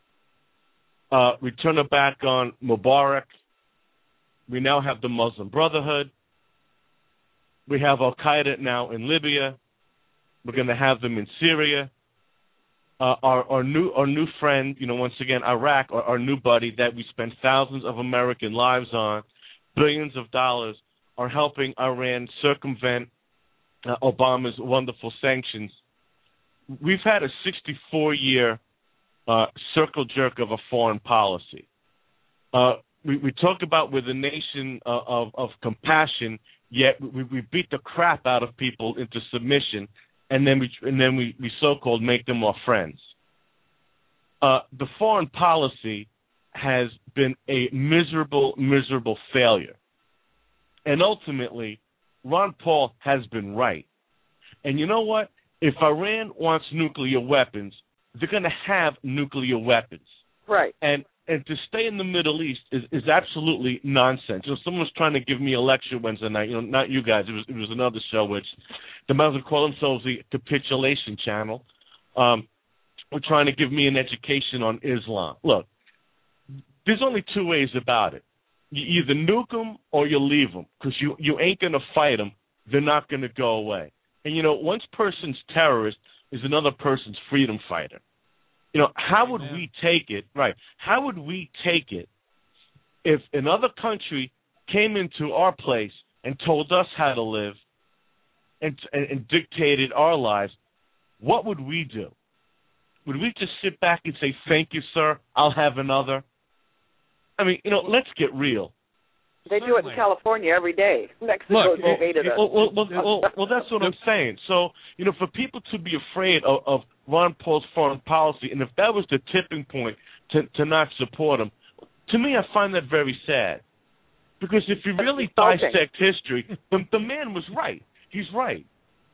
Uh, we turn our back on Mubarak. We now have the Muslim Brotherhood. We have Al-Qaeda now in Libya. We're going to have them in Syria. Uh, our, our new our new friend, you know, once again, Iraq, our, our new buddy that we spent thousands of American lives on, billions of dollars, are helping Iran circumvent uh, Obama's wonderful sanctions. We've had a sixty-four year uh, circle jerk of a foreign policy. Uh, we, we talk about we're the nation uh, of, of compassion, yet we, we beat the crap out of people into submission. And then we and then we, we so-called make them our friends. Uh, the foreign policy has been a miserable, miserable failure. And ultimately, Ron Paul has been right. And you know what? If Iran wants nuclear weapons, they're going to have nuclear weapons. Right. And and to stay in the Middle East is, is absolutely nonsense. You know, someone was trying to give me a lecture Wednesday night. You know, not you guys. It was it was another show which the Muslims call themselves the Capitulation Channel. Um, were trying to give me an education on Islam. Look, there's only two ways about it. You either nuke them or you leave them, because you you ain't gonna fight them. They're not gonna go away. And you know, one person's terrorist is another person's freedom fighter. You know, how would Amen. we take it, right, how would we take it if another country came into our place and told us how to live and, and, and dictated our lives? What would we do? Would we just sit back and say, thank you, sir, I'll have another? I mean, you know, let's get real. They do it in California every day. Mexico's Look, hated us. Well, well, well, well, well, that's what I'm saying. So, you know, for people to be afraid of, of Ron Paul's foreign policy, and if that was the tipping point to, to not support him, to me, I find that very sad. Because if you really dissect history, the, the man was right. He's right.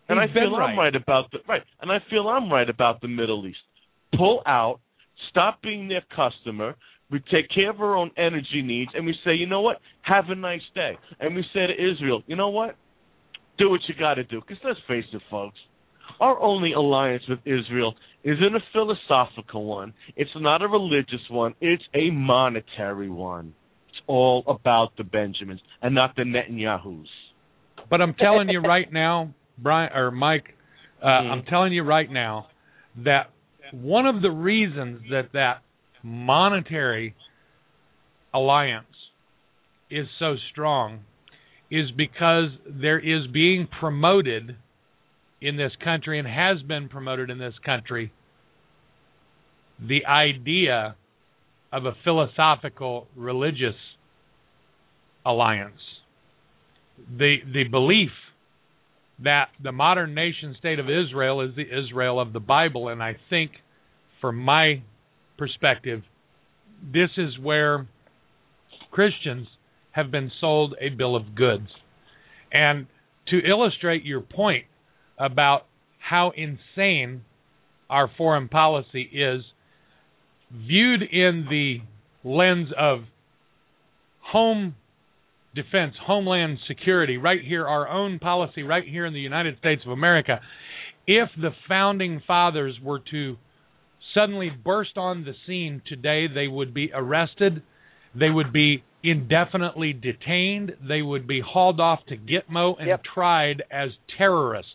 And He's I feel been I'm right. right about the right. And I feel I'm right about the Middle East. Pull out, stop being their customer. We take care of our own energy needs, and we say, you know what? Have a nice day. And we say to Israel, you know what? Do what you got to do. Because let's face it, folks, our only alliance with Israel isn't a philosophical one. It's not a religious one. It's a monetary one. It's all about the Benjamins and not the Netanyahus. But I'm telling you right now, Brian or Mike, uh, mm-hmm. I'm telling you right now that one of the reasons that that monetary alliance is so strong is because there is being promoted in this country and has been promoted in this country the idea of a philosophical religious alliance. The the belief that the modern nation state of Israel is the Israel of the Bible, and I think from my perspective, this is where Christians have been sold a bill of goods. And to illustrate your point about how insane our foreign policy is, viewed in the lens of home defense, homeland security, right here, our own policy right here in the United States of America, if the Founding Fathers were to suddenly burst on the scene today, they would be arrested, they would be indefinitely detained, they would be hauled off to Gitmo and yep. tried as terrorists.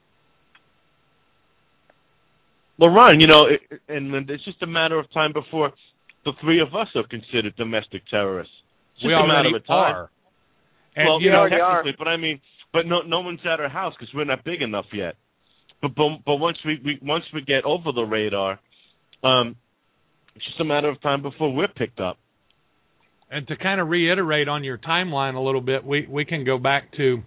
LaRon, you know, it, and it's just a matter of time before the three of us are considered domestic terrorists. It's just we a already matter of time. are. And well, you know, know, technically, are. but I mean, but no, no one's at our house because we're not big enough yet. But but, but once we, we once we get over the radar, um, it's just a matter of time before we're picked up. And to kind of reiterate on your timeline a little bit, we, we can go back to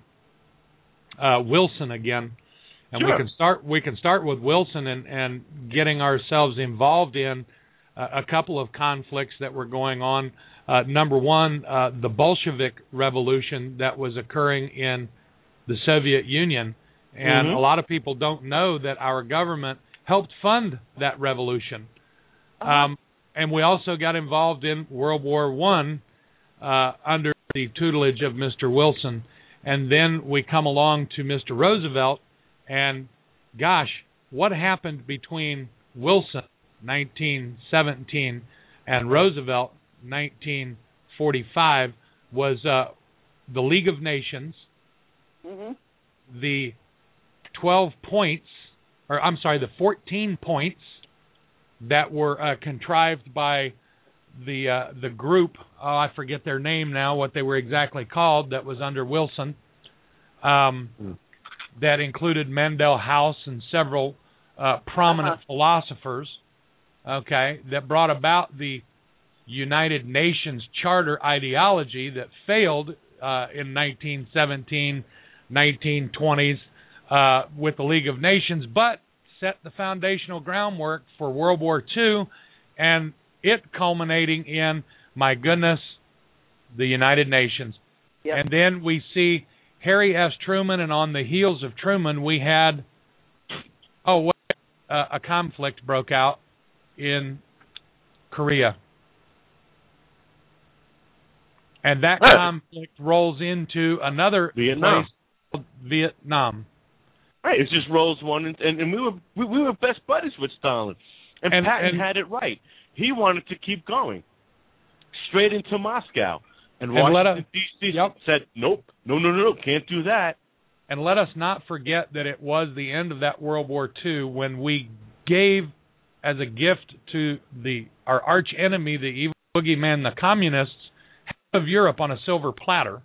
uh, Wilson again, and sure. we can start we can start with Wilson and, and getting ourselves involved in uh, a couple of conflicts that were going on. Uh, number one, uh, the Bolshevik Revolution that was occurring in the Soviet Union, and mm-hmm. a lot of people don't know that our government helped fund that revolution. Uh-huh. Um, and we also got involved in World War One uh, under the tutelage of Mister Wilson. And then we come along to Mister Roosevelt, and gosh, what happened between Wilson, nineteen seventeen, and Roosevelt, nineteen forty-five, was uh, the League of Nations, mm-hmm. the twelve points, or I'm sorry, the fourteen points that were uh, contrived by the uh, the group, oh, I forget their name now, what they were exactly called, that was under Wilson, um, mm. that included Mandel House and several uh, prominent uh-huh. philosophers, okay, that brought about the United Nations Charter ideology that failed uh, in nineteen seventeen, nineteen twenties uh, with the League of Nations, but set the foundational groundwork for World War Two, and it culminating in, my goodness, the United Nations. Yep. And then we see Harry S. Truman, and on the heels of Truman, we had, oh, wait, uh, a conflict broke out in Korea. And that right. conflict rolls into another Vietnam. place called Vietnam. Right, it just rolls one, and, and, and we were we, we were best buddies with Stalin, and, and Patton and, had it right. He wanted to keep going straight into Moscow, and, and Washington D C yep. said, "Nope, no, no, no, no, can't do that." And let us not forget that it was the end of that World War Two when we gave, as a gift to the our arch enemy, the evil boogeyman, the communists, half of Europe on a silver platter.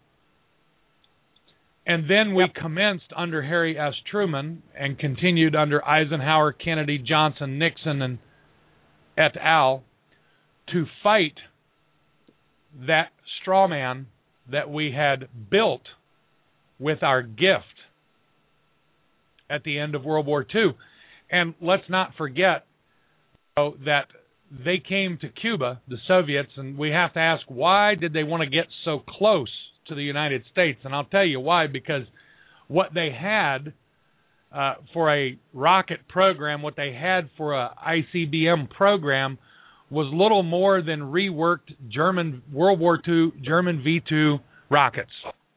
And then we yep. commenced under Harry S. Truman and continued under Eisenhower, Kennedy, Johnson, Nixon, and et al. To fight that straw man that we had built with our gift at the end of World War Two. And let's not forget you know, that they came to Cuba, the Soviets, and we have to ask, why did they want to get so close to the United States? And I'll tell you why, because what they had uh, for a rocket program, what they had for a I C B M program was little more than reworked German World War Two German V two rockets.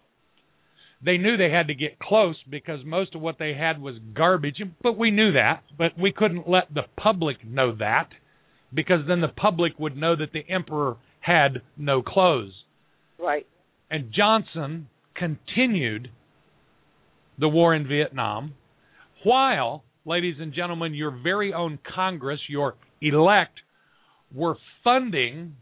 They knew they had to get close because most of what they had was garbage, but we knew that, but we couldn't let the public know that because then the public would know that the emperor had no clothes. Right. And Johnson continued the war in Vietnam while, ladies and gentlemen, your very own Congress, your elect, were funding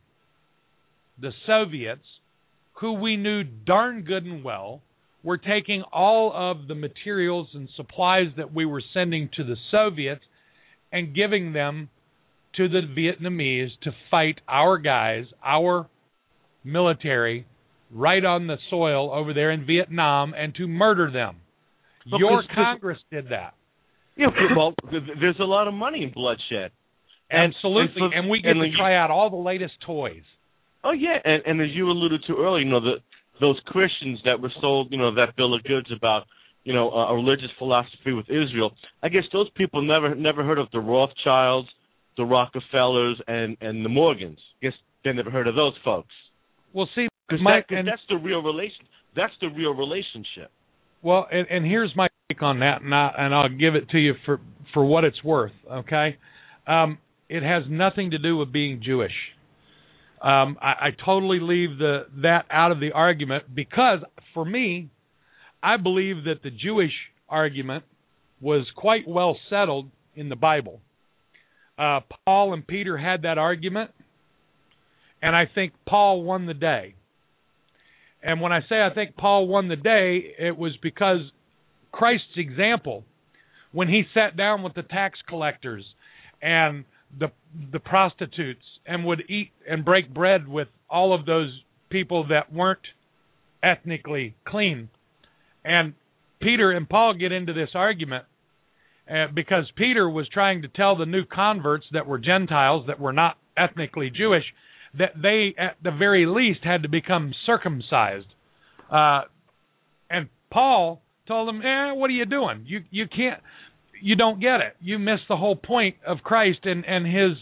the Soviets, who we knew darn good and well were taking all of the materials and supplies that we were sending to the Soviets and giving them to the Vietnamese to fight our guys, our military, right on the soil over there in Vietnam and to murder them. Well, Your cause, Congress did that. Yeah, well, there's a lot of money in bloodshed. And, Absolutely, and, for, and we get and to try out all the latest toys. Oh, yeah, and, and as you alluded to earlier, you know, the, those Christians that were sold, you know, that bill of goods about, you know, a religious philosophy with Israel, I guess those people never never heard of the Rothschilds, the Rockefellers, and, and the Morgans. I guess they never heard of those folks. Well, see, because Mike, that, and that's the real relation. That's the real relationship. Well, and, and here's my take on that, and, I, and I'll give it to you for, for what it's worth, okay? Um, it has nothing to do with being Jewish. Um, I, I totally leave the that out of the argument because, for me, I believe that the Jewish argument was quite well settled in the Bible. Uh, Paul and Peter had that argument, and I think Paul won the day. And when I say I think Paul won the day, it was because Christ's example, when he sat down with the tax collectors and the the prostitutes and would eat and break bread with all of those people that weren't ethnically clean. And Peter and Paul get into this argument uh, because Peter was trying to tell the new converts that were Gentiles, that were not ethnically Jewish, that they, at the very least, had to become circumcised. Uh, and Paul told them, eh, what are you doing? You you can't, you don't get it. You miss the whole point of Christ and, and his,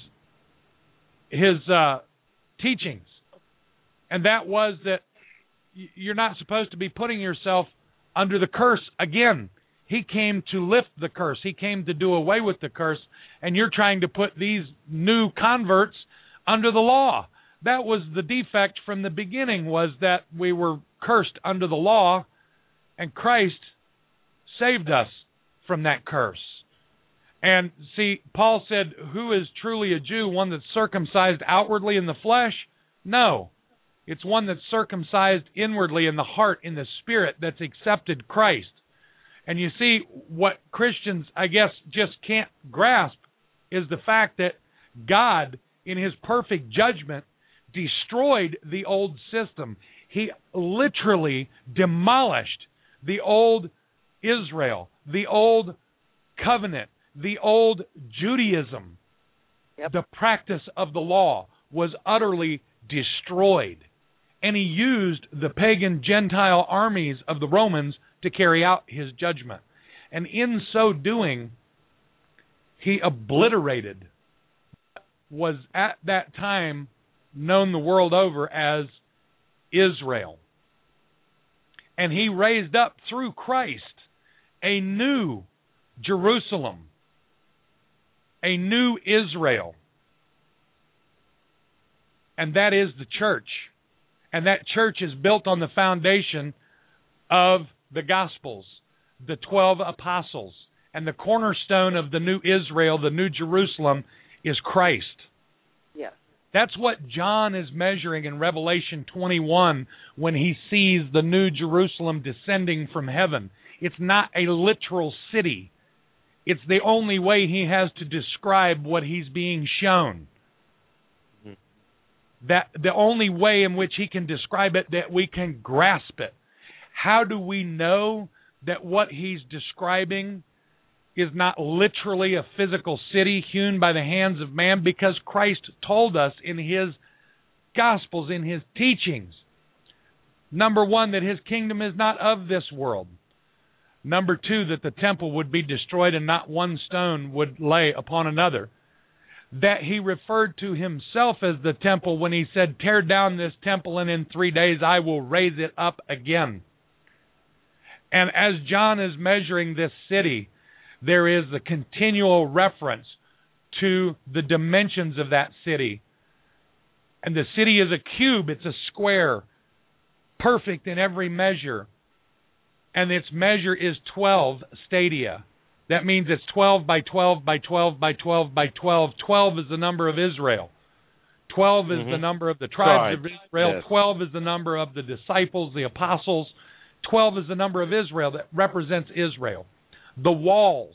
his uh, teachings. And that was that you're not supposed to be putting yourself under the curse again. He came to lift the curse. He came to do away with the curse. And you're trying to put these new converts under the law. That was the defect from the beginning, was that we were cursed under the law, and Christ saved us from that curse. And see, Paul said, who is truly a Jew? One that's circumcised outwardly in the flesh? No. It's one that's circumcised inwardly in the heart, in the spirit, that's accepted Christ. And you see, what Christians, I guess, just can't grasp is the fact that God, in his perfect judgment, destroyed the old system. He literally demolished the old Israel, the old covenant, the old Judaism. Yep. The practice of the law was utterly destroyed. And he used the pagan Gentile armies of the Romans to carry out his judgment. And in so doing, he obliterated what was at that time known the world over as Israel. And he raised up through Christ a new Jerusalem, a new Israel. And that is the church. And that church is built on the foundation of the Gospels, the twelve apostles. And the cornerstone of the new Israel, the new Jerusalem, is Christ. Yes. That's what John is measuring in Revelation twenty-one when he sees the new Jerusalem descending from heaven. It's not a literal city. It's the only way he has to describe what he's being shown. That the only way in which he can describe it, that we can grasp it. How do we know that what he's describing is not literally a physical city hewn by the hands of man? Because Christ told us in his Gospels, in his teachings, number one, that his kingdom is not of this world. Number two, that the temple would be destroyed and not one stone would lay upon another. That he referred to himself as the temple when he said, tear down this temple and in three days I will raise it up again. And as John is measuring this city, there is a continual reference to the dimensions of that city. And the city is a cube, it's a square, perfect in every measure. And its measure is twelve stadia. That means it's twelve by twelve by twelve by twelve by twelve. twelve is the number of Israel. twelve is mm-hmm. the number of the tribes Tribes. of Israel. Yes. twelve is the number of the disciples, the apostles. twelve is the number of Israel that represents Israel. The walls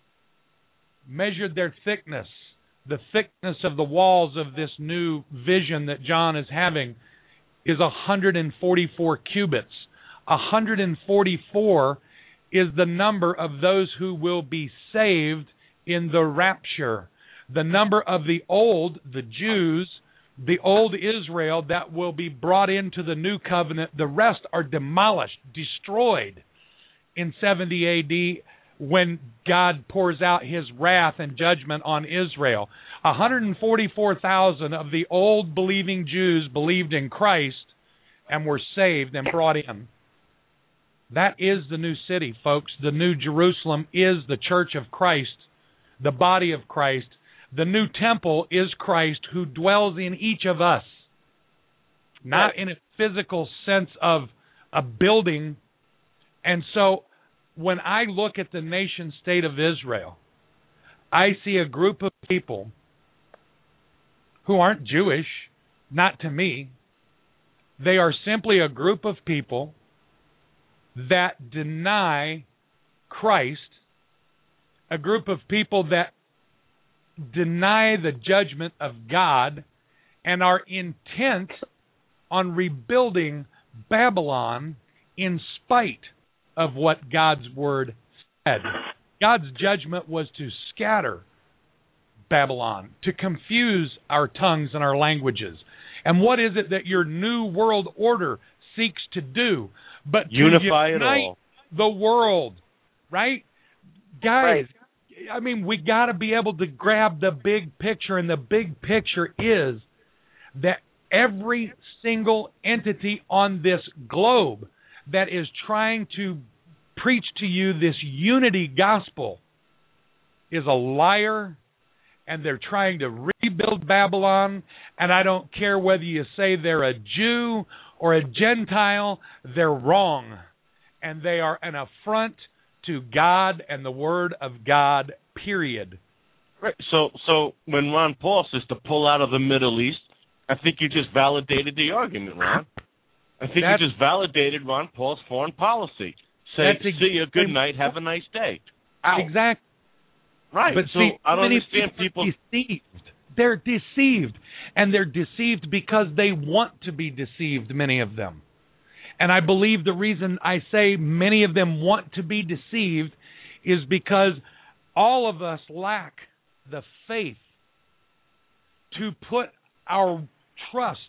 measured their thickness. The thickness of the walls of this new vision that John is having is one hundred forty-four cubits. one hundred forty-four is the number of those who will be saved in the rapture. The number of the old, the Jews, the old Israel that will be brought into the new covenant. The rest are demolished, destroyed in seventy A D when God pours out his wrath and judgment on Israel. one hundred forty-four thousand of the old believing Jews believed in Christ and were saved and brought in. That is the new city, folks. The new Jerusalem is the church of Christ, the body of Christ. The new temple is Christ who dwells in each of us, not in a physical sense of a building. And so when I look at the nation state of Israel, I see a group of people who aren't Jewish, not to me. They are simply a group of people that deny Christ, a group of people that deny the judgment of God and are intent on rebuilding Babylon in spite of what God's word said. God's judgment was to scatter Babylon, to confuse our tongues and our languages. And what is it that your new world order seeks to do? But to unify it unite all. The world, right? Guys, Right. I mean, we got to be able to grab the big picture, and the big picture is that every single entity on this globe that is trying to preach to you this unity gospel is a liar, and they're trying to rebuild Babylon, and I don't care whether you say they're a Jew or a Gentile, they're wrong, and they are an affront to God and the Word of God, period. Right. So, so when Ron Paul says to pull out of the Middle East, I think you just validated the argument, Ron. I think That's, you just validated Ron Paul's foreign policy. Say, That's see you, good night, have a nice day. Out. Exactly. Right. But so see, I don't many understand people. people. Are deceived. They're deceived, and they're deceived because they want to be deceived. Many of them, and I believe the reason I say many of them want to be deceived is because all of us lack the faith to put our trust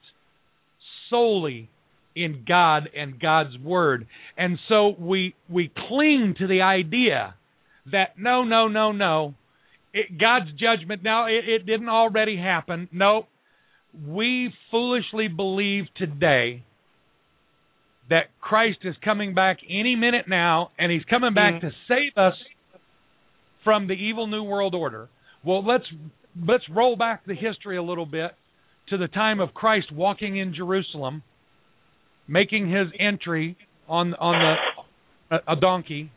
solely in God and God's Word, and so we we cling to the idea that no, no, no, no, it, God's judgment, now it, it didn't already happen. No, we foolishly believe today that Christ is coming back any minute now, and he's coming back mm-hmm. to save us from the evil New World Order. Well, let's let's roll back the history a little bit to the time of Christ walking in Jerusalem, making his entry on on the a, a donkey,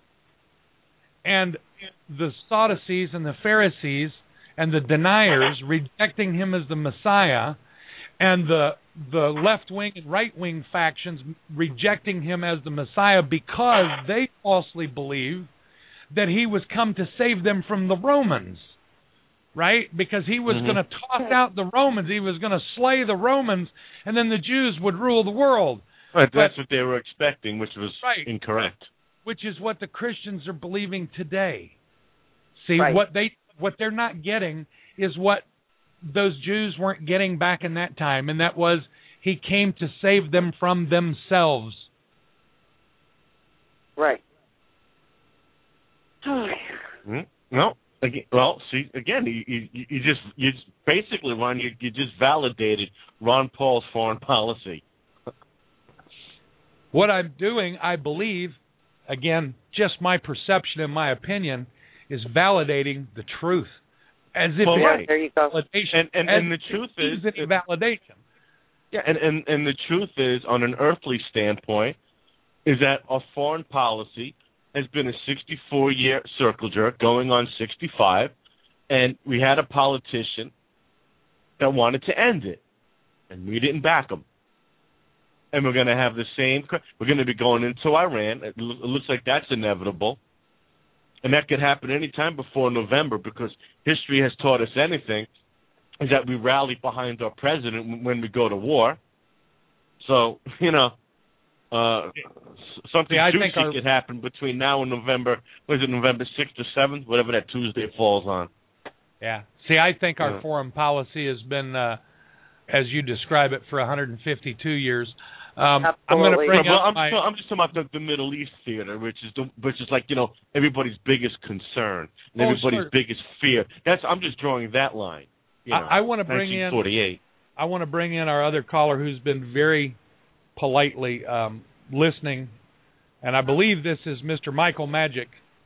and the Sadducees and the Pharisees and the deniers rejecting him as the Messiah, and the the left-wing and right-wing factions rejecting him as the Messiah because they falsely believed that he was come to save them from the Romans, right? Because he was mm-hmm. going to toss out the Romans. He was going to slay the Romans, and then the Jews would rule the world. Right, but, that's what they were expecting, which was right, incorrect. Which is what the Christians are believing today. See, right. what they what they're not getting is what those Jews weren't getting back in that time, and that was he came to save them from themselves. Right. mm, no. Again, well, see, again, you, you, you just you just, basically, Ron, you, you just validated Ron Paul's foreign policy. What I'm doing, I believe, again, just my perception and my opinion, is validating the truth. As if well, it's right. there you go. validation. And, and, and the truth is... Any validation. Yeah, and, and, and the truth is, on an earthly standpoint, is that our foreign policy has been a sixty-four year circle jerk going on sixty-five, and we had a politician that wanted to end it, and we didn't back him. And we're going to have the same, we're going to be going into Iran. It, lo- it looks like that's inevitable. And that could happen any time before November, because history has taught us anything, is that we rally behind our president when we go to war. So, you know, uh, something See, I juicy think our, could happen between now and November, what is it, November sixth or seventh, whatever that Tuesday falls on. Yeah. See, I think our yeah. foreign policy has been, uh, as you describe it, for one hundred fifty-two years. Um, I'm going to bring well, up I'm, my... I'm just talking about the, the Middle East theater, which is the, which is like, you know, everybody's biggest concern and oh, everybody's sure. biggest fear. That's I'm just drawing that line. You know, I, I want to bring in. I want to bring in our other caller, who's been very politely um, listening, and I believe this is Mister Michael Magic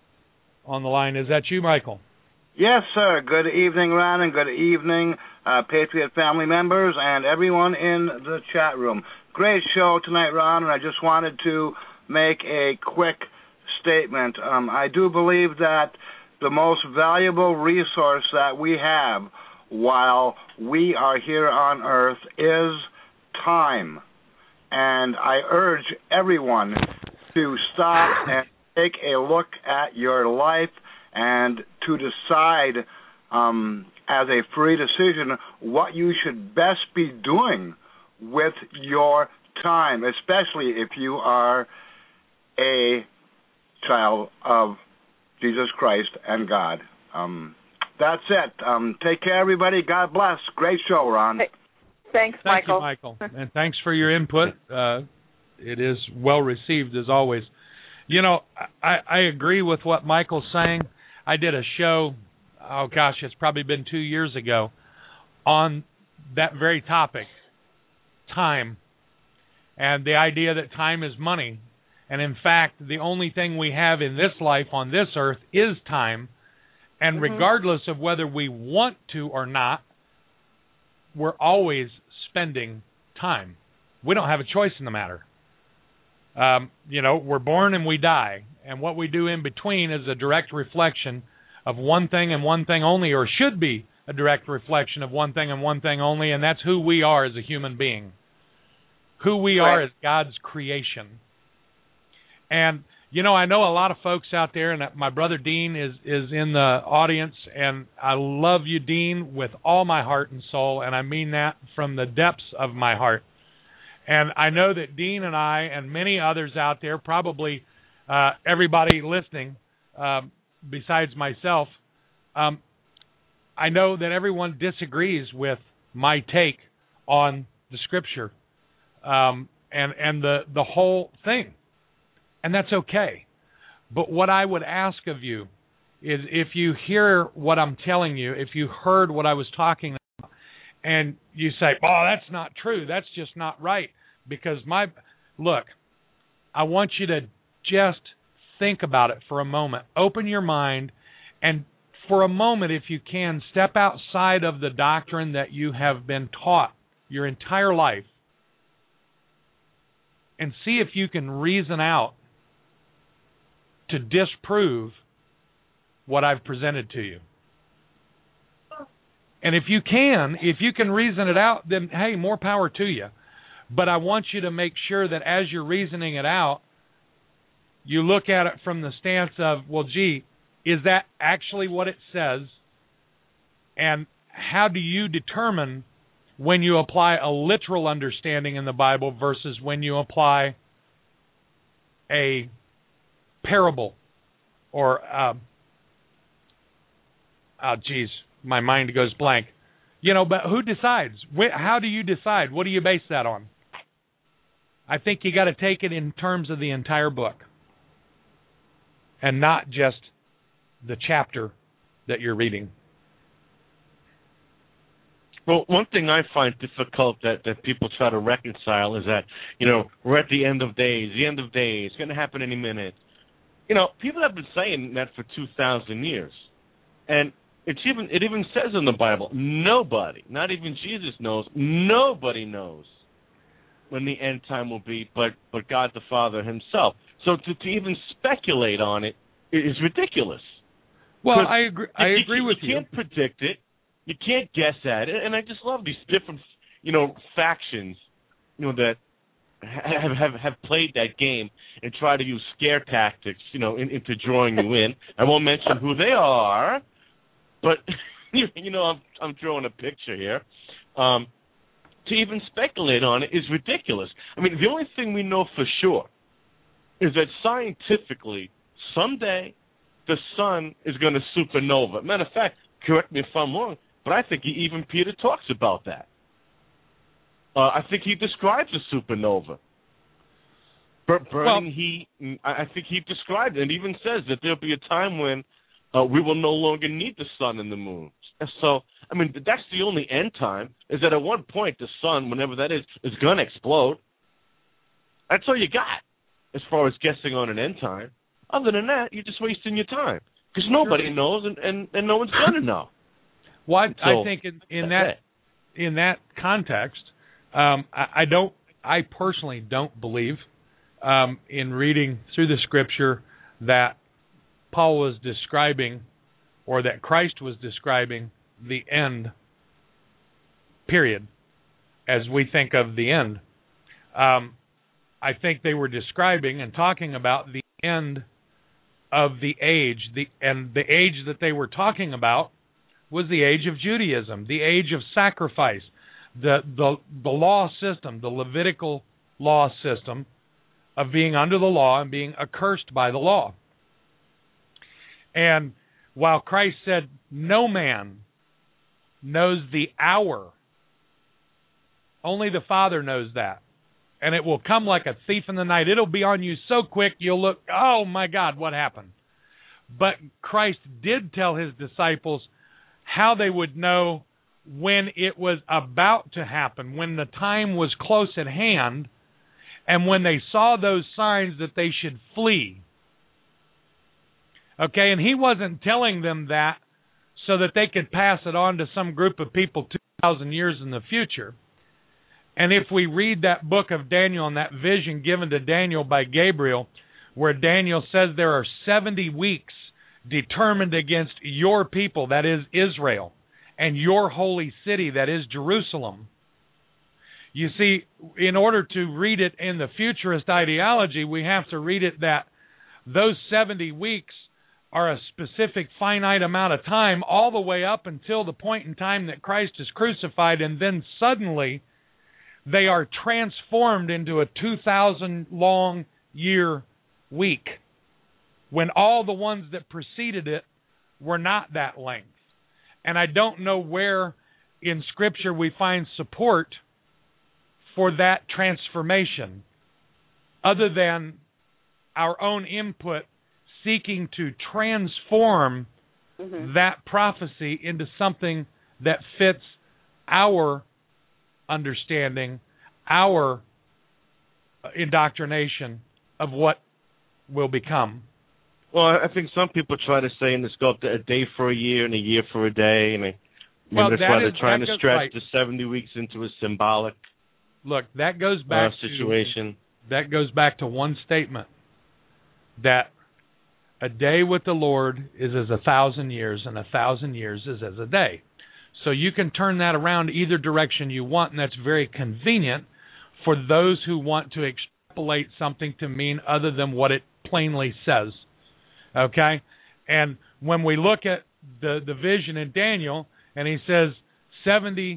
on the line. Is that you, Michael? Yes, sir. Good evening, Ron, and good evening, uh, Patriot family members and everyone in the chat room. Great show tonight, Ron, and I just wanted to make a quick statement. Um, I do believe that the most valuable resource that we have while we are here on Earth is time. And I urge everyone to stop and take a look at your life and to decide um, as a free decision what you should best be doing with your time, especially if you are a child of Jesus Christ and God. Um, that's it. Um, take care, everybody. God bless. Great show, Ron. Hey, thanks, Thank Michael. you, Michael. And thanks for your input. Uh, it is well received, as always. You know, I, I agree with what Michael's saying. I did a show, oh gosh, it's probably been two years ago, on that very topic, time, and the idea that time is money. And in fact, the only thing we have in this life on this earth is time. And mm-hmm. regardless of whether we want to or not, we're always spending time. We don't have a choice in the matter. Um, you know, we're born and we die. And what we do in between is a direct reflection of one thing and one thing only, or should be a direct reflection of one thing and one thing only, and that's who we are as a human being. Who we right. are as God's creation. And, you know, I know a lot of folks out there, and my brother Dean is, is in the audience, and I love you, Dean, with all my heart and soul, and I mean that from the depths of my heart. And I know that Dean and I and many others out there, probably uh, everybody listening um, besides myself, um, I know that everyone disagrees with my take on the Scripture um, and, and the, the whole thing. And that's okay. But what I would ask of you is, if you hear what I'm telling you, if you heard what I was talking about, and you say, oh, that's not true, that's just not right, because my, look, I want you to just think about it for a moment. Open your mind, and for a moment, if you can, step outside of the doctrine that you have been taught your entire life, and see if you can reason out to disprove what I've presented to you. And if you can, if you can reason it out, then hey, more power to you. But I want you to make sure that as you're reasoning it out, you look at it from the stance of, well, gee, is that actually what it says? And how do you determine when you apply a literal understanding in the Bible versus when you apply a parable or, uh, oh, geez, my mind goes blank. You know, but who decides? How do you decide? What do you base that on? I think you got to take it in terms of the entire book and not just the chapter that you're reading. Well, one thing I find difficult that, that people try to reconcile is that, you know, we're at the end of days, the end of days, it's going to happen any minute. You know, people have been saying that for two thousand years. And it's even it even says in the Bible, nobody, not even Jesus knows, nobody knows when the end time will be but, but God the Father himself. So to, to even speculate on it is ridiculous. Well, I agree, I you, agree you, with you. you. You can't predict it. You can't guess at it, and I just love these different, you know, factions, you know, that have have, have played that game and try to use scare tactics, you know, in, into drawing you in. I won't mention who they are, but you know, I'm I'm drawing a picture here. Um, to even speculate on it is ridiculous. I mean, the only thing we know for sure is that scientifically, someday the sun is going to supernova. Matter of fact, correct me if I'm wrong, but I think even Peter talks about that. Uh, I think he describes a supernova. Bur- burning well, heat, I think he described it and even says that there'll be a time when uh, we will no longer need the sun and the moon. And so, I mean, that's the only end time, is that at one point the sun, whenever that is, is going to explode. That's all you got as far as guessing on an end time. Other than that, you're just wasting your time because nobody sure. knows and, and, and no one's going to know. Well, so, I think in, in that it. in that context, um, I, I don't. I personally don't believe um, in reading through the Scripture that Paul was describing, or that Christ was describing the end. Period. As we think of the end, um, I think they were describing and talking about the end of the age. The and the age that they were talking about was the age of Judaism, the age of sacrifice, the, the the law system, the Levitical law system of being under the law and being accursed by the law. And while Christ said, no man knows the hour, only the Father knows that. And it will come like a thief in the night. It'll be on you so quick, you'll look, oh my God, what happened? But Christ did tell his disciples how they would know when it was about to happen, when the time was close at hand, and when they saw those signs that they should flee. Okay, and he wasn't telling them that so that they could pass it on to some group of people two thousand years in the future. And if we read that book of Daniel and that vision given to Daniel by Gabriel, where Daniel says there are seventy weeks determined against your people, that is Israel, and your holy city, that is Jerusalem. You see, in order to read it in the futurist ideology, we have to read it that those seventy weeks are a specific finite amount of time, all the way up until the point in time that Christ is crucified, and then suddenly they are transformed into a two thousand long year week, when all the ones that preceded it were not that length. And I don't know where in Scripture we find support for that transformation, other than our own input seeking to transform mm-hmm. that prophecy into something that fits our understanding, our indoctrination of what will become. Well, I think some people try to say in the scope a day for a year and a year for a day, and I mean, well, that's that why they're is, trying to stretch right. the seventy weeks into a symbolic Look, that goes back uh, situation. To, that goes back to one statement, that a day with the Lord is as a thousand years, and a thousand years is as a day. So you can turn that around either direction you want, and that's very convenient for those who want to extrapolate something to mean other than what it plainly says. Okay? And when we look at the, the vision in Daniel, and he says seventy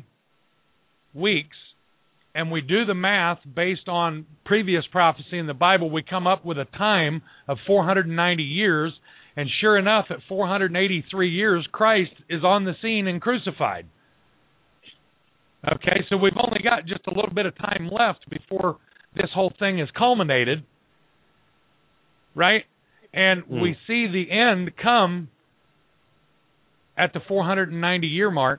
weeks, and we do the math based on previous prophecy in the Bible, we come up with a time of four hundred ninety years, and sure enough, at four hundred eighty-three years, Christ is on the scene and crucified. Okay, so we've only got just a little bit of time left before this whole thing is culminated, right? And mm. we see the end come at the four hundred ninety year mark,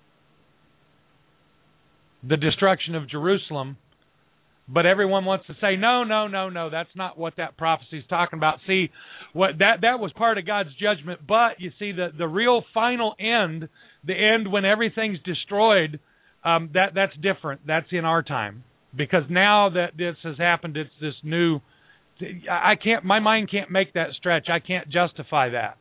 the destruction of Jerusalem. But everyone wants to say, no, no, no, no, that's not what that prophecy is talking about. See, what that that was part of God's judgment. But you see, the, the real final end, the end when everything's destroyed, um, that that's different. That's in our time. Because now that this has happened, it's this new, I can't, my mind can't make that stretch. I can't justify that.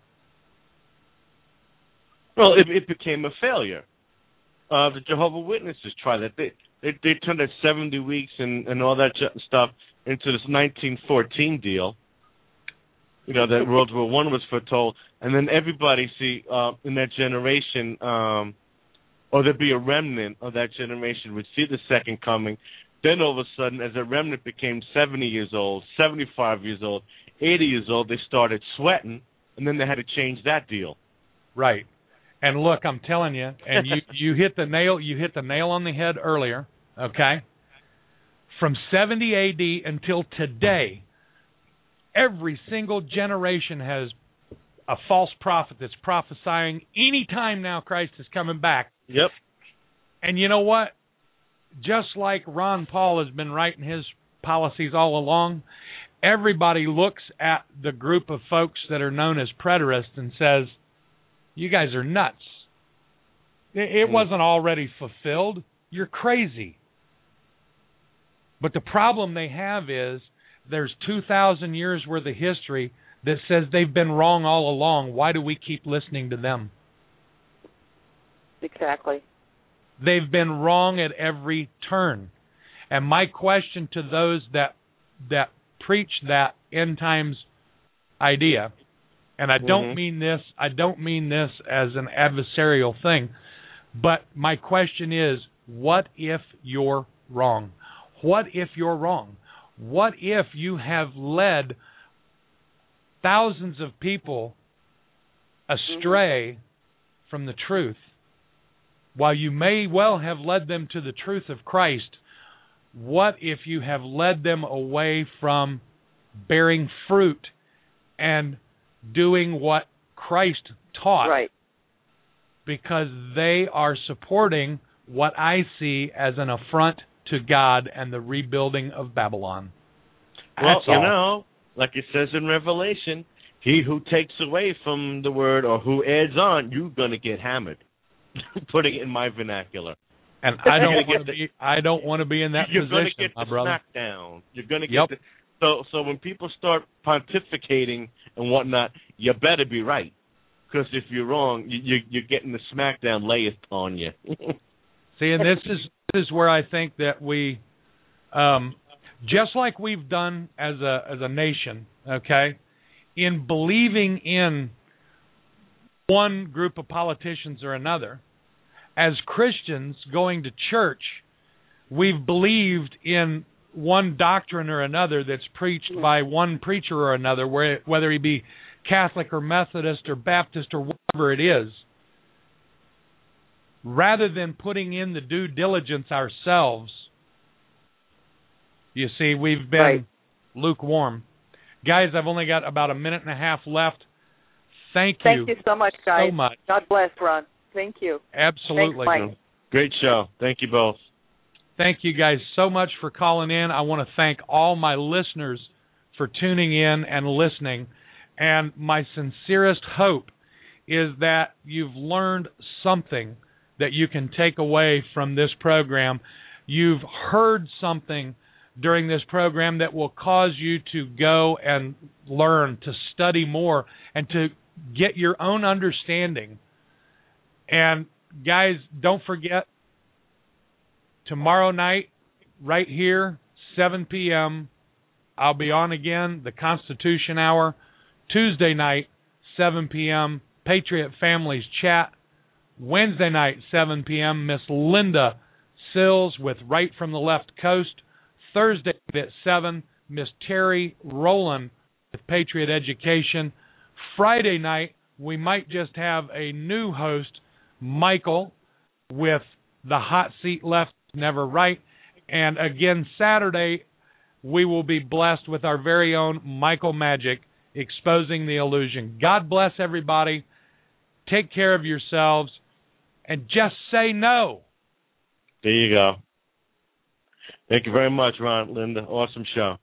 Well, it, it became a failure. Uh, the Jehovah's Witnesses tried that. They, they they turned that seventy weeks and, and all that stuff into this nineteen fourteen deal. You know, that World War One was foretold. And then everybody, see, uh, in that generation, um, or there'd be a remnant of that generation would see the second coming. Then all of a sudden, as a remnant became seventy years old, seventy-five years old, eighty years old, they started sweating, and then they had to change that deal. Right. And look, I'm telling you, and you, you hit the nail you hit the nail on the head earlier, okay? From seventy A D until today, every single generation has a false prophet that's prophesying any time now Christ is coming back. Yep. And you know what? Just like Ron Paul has been writing his policies all along, everybody looks at the group of folks that are known as preterists and says, you guys are nuts. It wasn't already fulfilled. You're crazy. But the problem they have is there's two thousand years worth of history that says they've been wrong all along. Why do we keep listening to them? Exactly. They've been wrong at every turn. And my question to those that that preach that end times idea, and I don't mm-hmm. mean this, I don't mean this as an adversarial thing, but my question is, what if you're wrong? What if you're wrong? What if you have led thousands of people astray mm-hmm. from the truth? While you may well have led them to the truth of Christ, what if you have led them away from bearing fruit and doing what Christ taught? Right. Because they are supporting what I see as an affront to God and the rebuilding of Babylon. Well, That's you all. know, like it says in Revelation, he who takes away from the word or who adds on, you're going to get hammered. Putting it in my vernacular. And I don't want to be I don't want to be in that you're position, gonna get my the brother. smackdown. You're going to get yep. the, so so when people start pontificating and whatnot, you better be right. Because if you're wrong, you, you, you're getting the smackdown layeth on you. See, and this is this is where I think that we, um, just like we've done as a as a nation, okay, in believing in one group of politicians or another, as Christians going to church, we've believed in one doctrine or another that's preached by one preacher or another, whether he be Catholic or Methodist or Baptist or whatever it is, rather than putting in the due diligence ourselves. You see, we've been right. lukewarm. Guys, I've only got about a minute and a half left. Thank you. Thank you so much, guys. So much. God bless, Ron. Thank you. Absolutely. Thanks, Mike. Great show. Thank you both. Thank you guys so much for calling in. I want to thank all my listeners for tuning in and listening. And my sincerest hope is that you've learned something that you can take away from this program. You've heard something during this program that will cause you to go and learn, to study more, and to get your own understanding. And guys, don't forget, tomorrow night, right here, seven p.m., I'll be on again, the Constitution Hour. Tuesday night, seven p.m., Patriot Families Chat. Wednesday night, seven p.m., Miss Linda Sills with Right from the Left Coast. Thursday at seven, Miss Terry Rowland with Patriot Education. Friday night, we might just have a new host, Michael, with the Hot Seat Left, Never Right. And again, Saturday, we will be blessed with our very own Michael Magic, Exposing the Illusion. God bless everybody. take care of yourselves, and just say no. There you go. Thank you very much, Ron, Linda. Awesome show.